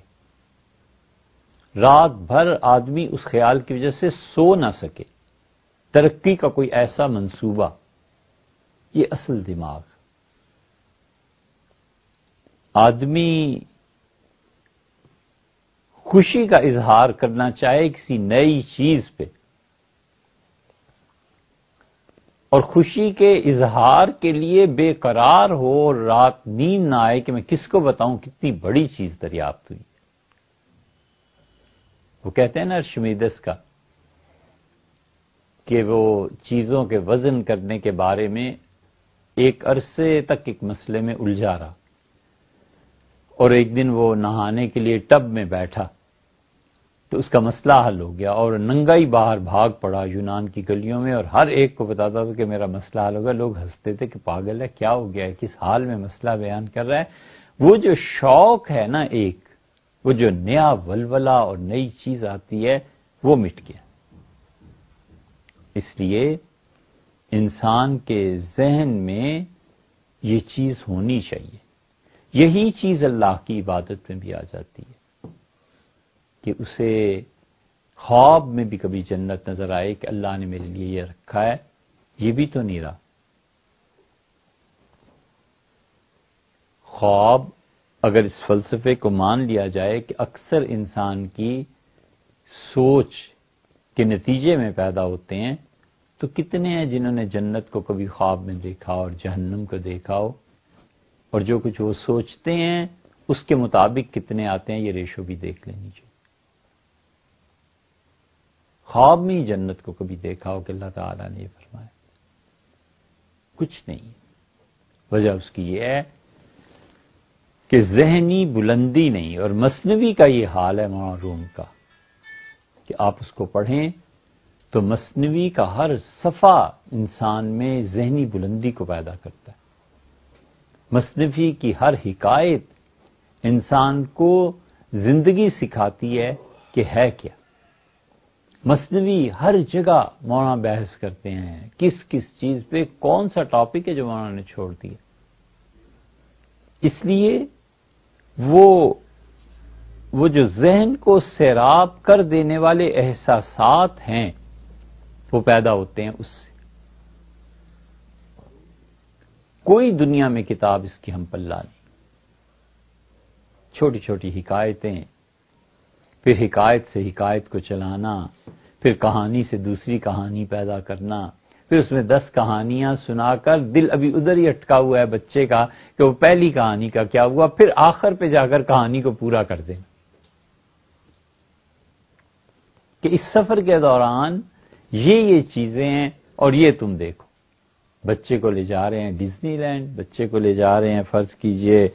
رات بھر آدمی اس خیال کی وجہ سے سو نہ سکے، ترقی کا کوئی ایسا منصوبہ، یہ اصل دماغ. آدمی خوشی کا اظہار کرنا چاہے کسی نئی چیز پہ، اور خوشی کے اظہار کے لیے بے قرار ہو اور رات نیند نہ آئے کہ میں کس کو بتاؤں کتنی بڑی چیز دریافت ہوئی. وہ کہتے ہیں نا ارشمیدس کا کہ وہ چیزوں کے وزن کرنے کے بارے میں ایک عرصے تک ایک مسئلے میں الجھا رہا، اور ایک دن وہ نہانے کے لیے ٹب میں بیٹھا تو اس کا مسئلہ حل ہو گیا، اور ننگا ہی باہر بھاگ پڑا یونان کی گلیوں میں، اور ہر ایک کو بتاتا تھا کہ میرا مسئلہ حل ہو گیا. لوگ ہنستے تھے کہ پاگل ہے، کیا ہو گیا ہے، کس حال میں مسئلہ بیان کر رہا ہے. وہ جو شوق ہے نا، ایک وہ جو نیا ولولہ اور نئی چیز آتی ہے وہ مٹ گیا. اس لیے انسان کے ذہن میں یہ چیز ہونی چاہیے. یہی چیز اللہ کی عبادت میں بھی آ جاتی ہے کہ اسے خواب میں بھی کبھی جنت نظر آئے کہ اللہ نے میرے لیے یہ رکھا ہے. یہ بھی تو نہیں رہا. خواب اگر اس فلسفے کو مان لیا جائے کہ اکثر انسان کی سوچ کے نتیجے میں پیدا ہوتے ہیں، تو کتنے ہیں جنہوں نے جنت کو کبھی خواب میں دیکھا اور جہنم کو دیکھا ہو، اور جو کچھ وہ سوچتے ہیں اس کے مطابق کتنے آتے ہیں، یہ ریشو بھی دیکھ لینی چاہیے۔ خواب میں ہی جنت کو کبھی دیکھا ہو کہ اللہ تعالیٰ نے یہ فرمایا؟ کچھ نہیں۔ وجہ اس کی یہ ہے کہ ذہنی بلندی نہیں، اور مثنوی کا یہ حال ہے مولانا روم کا کہ آپ اس کو پڑھیں تو مثنوی کا ہر صفحہ انسان میں ذہنی بلندی کو پیدا کرتا ہے۔ مثنوی کی ہر حکایت انسان کو زندگی سکھاتی ہے کہ ہے کیا۔ مثنوی ہر جگہ مولانا بحث کرتے ہیں کس کس چیز پہ، کون سا ٹاپک ہے جو مولانا نے چھوڑ دیا۔ اس لیے وہ جو ذہن کو سیراب کر دینے والے احساسات ہیں وہ پیدا ہوتے ہیں اس سے۔ کوئی دنیا میں کتاب اس کی ہم پلہ نہیں۔ چھوٹی چھوٹی حکایتیں، پھر حکایت سے حکایت کو چلانا، پھر کہانی سے دوسری کہانی پیدا کرنا، پھر اس میں 10 کہانیاں سنا کر دل ابھی ادھر ہی اٹکا ہوا ہے بچے کا کہ وہ پہلی کہانی کا کیا ہوا، پھر آخر پہ جا کر کہانی کو پورا کر دیں۔ کہ اس سفر کے دوران یہ چیزیں ہیں اور یہ تم دیکھو۔ بچے کو لے جا رہے ہیں ڈزنی لینڈ، بچے کو لے جا رہے ہیں فرض کیجئے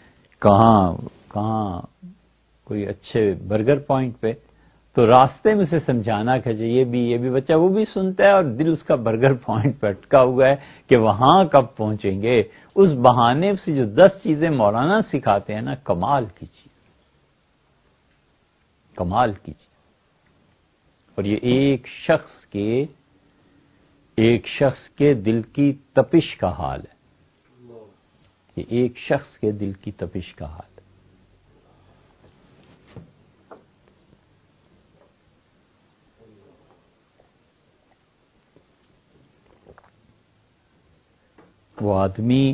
کہاں کوئی اچھے برگر پوائنٹ پہ، تو راستے میں اسے سمجھانا کہ یہ بھی بچہ وہ بھی سنتا ہے اور دل اس کا برگر پوائنٹ پہ اٹکا ہوا ہے کہ وہاں کب پہنچیں گے۔ اس بہانے سے جو 10 چیزیں مولانا سکھاتے ہیں نا، کمال کی چیز، کمال کی چیز۔ اور یہ ایک شخص کے دل کی تپش کا حال ہے، یہ ایک شخص کے دل کی تپش کا حال ہے۔ وہ آدمی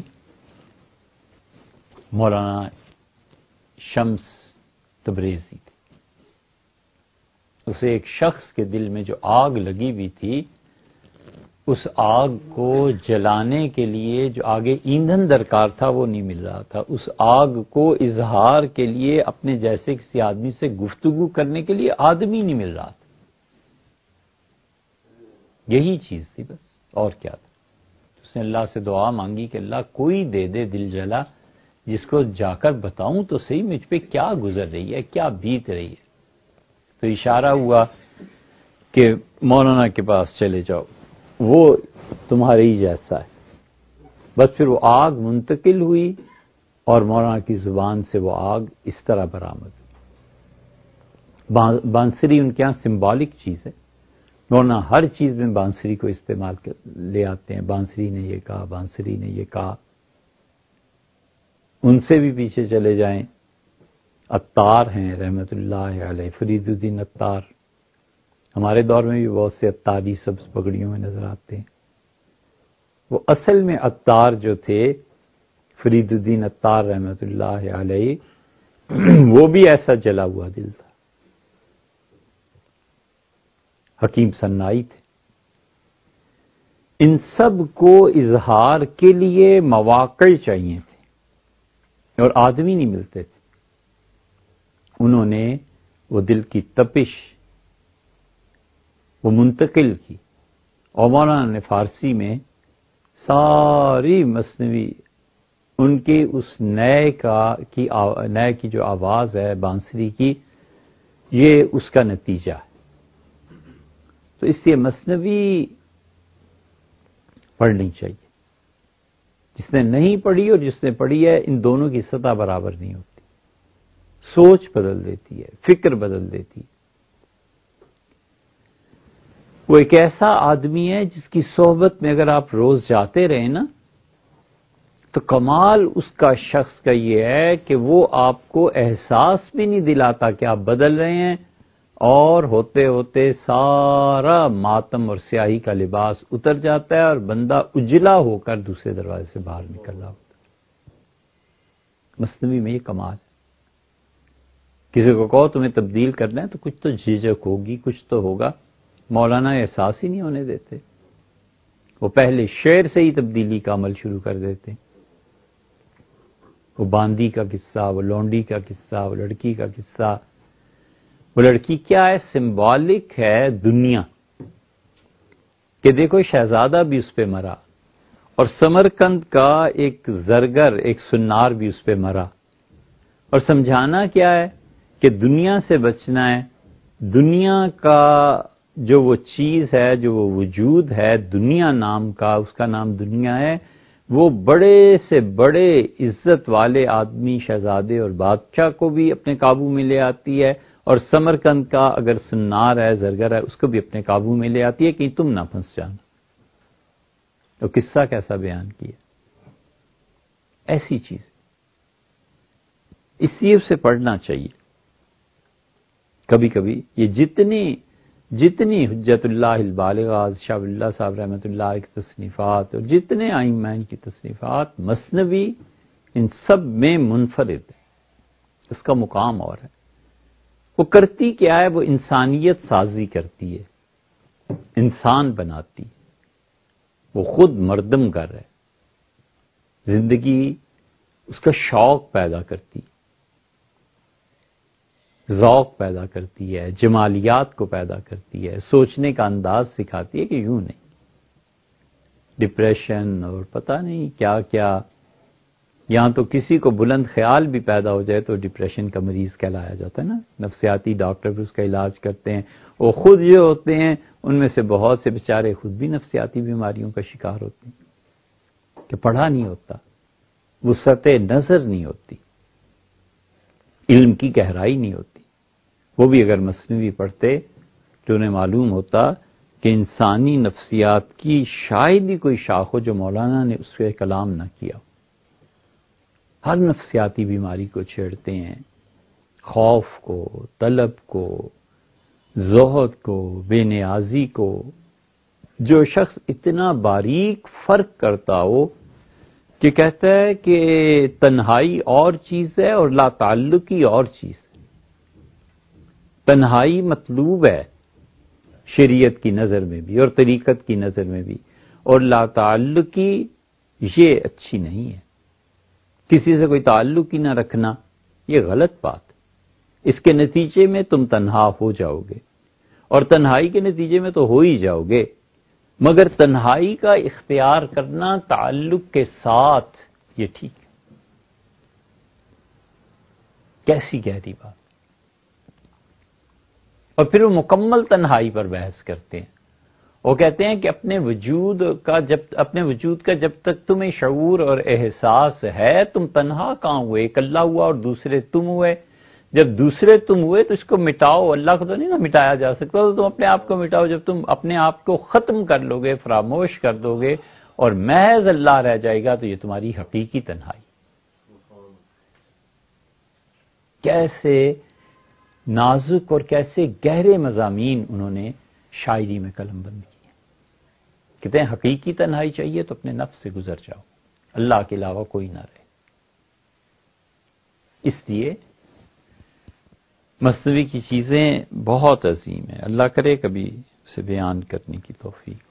مولانا شمس تبریزی تھے۔ اسے ایک شخص کے دل میں جو آگ لگی ہوئی تھی، اس آگ کو جلانے کے لیے جو آگے ایندھن درکار تھا وہ نہیں مل رہا تھا۔ اس آگ کو اظہار کے لیے اپنے جیسے کسی آدمی سے گفتگو کرنے کے لیے آدمی نہیں مل رہا تھا۔ یہی چیز تھی بس، اور کیا تھا۔ اس نے اللہ سے دعا مانگی کہ اللہ کوئی دے دے دل جلا جس کو جا کر بتاؤں تو صحیح مجھ پہ کیا گزر رہی ہے، کیا بیت رہی ہے۔ تو اشارہ ہوا کہ مولانا کے پاس چلے جاؤ، وہ تمہارے ہی جیسا ہے۔ بس پھر وہ آگ منتقل ہوئی اور مولانا کی زبان سے وہ آگ اس طرح برآمد ہوئی۔ بانسری ان کے ہاں سمبولک چیز ہے، مولانا ہر چیز میں بانسری کو استعمال لے آتے ہیں۔ بانسری نے یہ کہا، بانسری نے یہ کہا۔ ان سے بھی پیچھے چلے جائیں، عطار ہیں رحمت اللہ علیہ، فرید الدین عطار، ہمارے دور میں بھی بہت سے عطاری سبز پگڑیوں میں نظر آتے ہیں۔ وہ اصل میں عطار جو تھے فرید الدین عطار رحمت اللہ علیہ، وہ بھی ایسا جلا ہوا دل تھا، حکیم صنائی تھے۔ ان سب کو اظہار کے لیے مواقع چاہیے تھے اور آدمی نہیں ملتے تھے۔ انہوں نے وہ دل کی تپش وہ منتقل کی، اور مولانا نے فارسی میں ساری مثنوی ان کے اس نئے کی جو آواز ہے بانسری کی، یہ اس کا نتیجہ ہے۔ تو اس لیے مثنوی پڑھنی چاہیے۔ جس نے نہیں پڑھی اور جس نے پڑھی ہے، ان دونوں کی سطح برابر نہیں ہوتی۔ سوچ بدل دیتی ہے، فکر بدل دیتی ہے۔ وہ ایک ایسا آدمی ہے جس کی صحبت میں اگر آپ روز جاتے رہے نا، تو کمال اس کا شخص کا یہ ہے کہ وہ آپ کو احساس بھی نہیں دلاتا کہ آپ بدل رہے ہیں، اور ہوتے ہوتے سارا ماتم اور سیاہی کا لباس اتر جاتا ہے اور بندہ اجلا ہو کر دوسرے دروازے سے باہر نکل رہا ہوتا ہے۔ مثنوی میں یہ کمال ہے. کسی کو کہو تمہیں تبدیل کرنا ہے تو کچھ تو جھجک ہوگی، کچھ تو ہوگا. مولانا احساس ہی نہیں ہونے دیتے، وہ پہلے شعر سے ہی تبدیلی کا عمل شروع کر دیتے. وہ باندی کا قصہ، وہ لونڈی کا قصہ، وہ لڑکی کا قصہ. وہ لڑکی کیا ہے؟ سمبولک ہے دنیا کہ دیکھو شہزادہ بھی اس پہ مرا، اور سمرقند کا ایک زرگر، ایک سنار بھی اس پہ مرا. اور سمجھانا کیا ہے کہ دنیا سے بچنا ہے. دنیا کا جو وہ چیز ہے، جو وہ وجود ہے دنیا نام کا، اس کا نام دنیا ہے، وہ بڑے سے بڑے عزت والے آدمی، شہزادے اور بادشاہ کو بھی اپنے قابو میں لے آتی ہے، اور سمرقند کا اگر سنار ہے، زرگر ہے، اس کو بھی اپنے قابو میں لے آتی ہے کہ تم نہ پھنس جانا. تو قصہ کیسا بیان کیا؟ ایسی چیز اس لیے اسے پڑھنا چاہیے. کبھی کبھی یہ جتنی حجت اللہ البالغہ شاہ ولی اللہ صاحب رحمۃ اللہ کی تصنیفات اور جتنے ائمہ کی تصنیفات، مثنوی ان سب میں منفرد ہے. اس کا مقام اور ہے. وہ کرتی کیا ہے؟ وہ انسانیت سازی کرتی ہے، انسان بناتی ہے. وہ خود مردم کر ہے، زندگی اس کا شوق پیدا کرتی، ذوق پیدا کرتی ہے، جمالیات کو پیدا کرتی ہے، سوچنے کا انداز سکھاتی ہے کہ یوں نہیں. ڈپریشن اور پتہ نہیں کیا کیا، یہاں تو کسی کو بلند خیال بھی پیدا ہو جائے تو ڈپریشن کا مریض کہلایا جاتا ہے نا. نفسیاتی ڈاکٹر بھی اس کا علاج کرتے ہیں. وہ خود جو ہوتے ہیں ان میں سے بہت سے بیچارے خود بھی نفسیاتی بیماریوں کا شکار ہوتے ہیں کہ پڑھا نہیں ہوتا، وسعت نظر نہیں ہوتی، علم کی گہرائی نہیں ہوتی. وہ بھی اگر مثنوی پڑھتے تو انہیں معلوم ہوتا کہ انسانی نفسیات کی شاید ہی کوئی شاخ ہو جو مولانا نے اس پہ کلام نہ کیا. ہر نفسیاتی بیماری کو چھیڑتے ہیں، خوف کو، طلب کو، زہد کو، بے نیازی کو. جو شخص اتنا باریک فرق کرتا ہو کہ کہتا ہے کہ تنہائی اور چیز ہے اور لا تعلقی اور چیز ہے. تنہائی مطلوب ہے شریعت کی نظر میں بھی اور طریقت کی نظر میں بھی، اور لا تعلقی یہ اچھی نہیں ہے. کسی سے کوئی تعلق ہی نہ رکھنا یہ غلط بات ہے. اس کے نتیجے میں تم تنہا ہو جاؤ گے، اور تنہائی کے نتیجے میں تو ہو ہی جاؤ گے، مگر تنہائی کا اختیار کرنا تعلق کے ساتھ یہ ٹھیک ہے. کیسی گہری بات. اور پھر وہ مکمل تنہائی پر بحث کرتے ہیں. وہ کہتے ہیں کہ اپنے وجود کا جب تک تمہیں شعور اور احساس ہے تم تنہا کہاں ہوئے؟ ایک اللہ ہوا اور دوسرے تم ہوئے. جب دوسرے تم ہوئے تو اس کو مٹاؤ. اللہ کو تو نہیں نا مٹایا جا سکتا، تو تم اپنے آپ کو مٹاؤ. جب تم اپنے آپ کو ختم کر لو گے، فراموش کر دو گے اور محض اللہ رہ جائے گا تو یہ تمہاری حقیقی تنہائی. کیسے نازک اور کیسے گہرے مضامین انہوں نے شاعری میں قلم بند کی. کہتے ہیں حقیقی تنہائی چاہیے تو اپنے نفس سے گزر جاؤ، اللہ کے علاوہ کوئی نہ رہے. اس لیے مثنوی کی چیزیں بہت عظیم ہیں. اللہ کرے کبھی اسے بیان کرنے کی توفیق.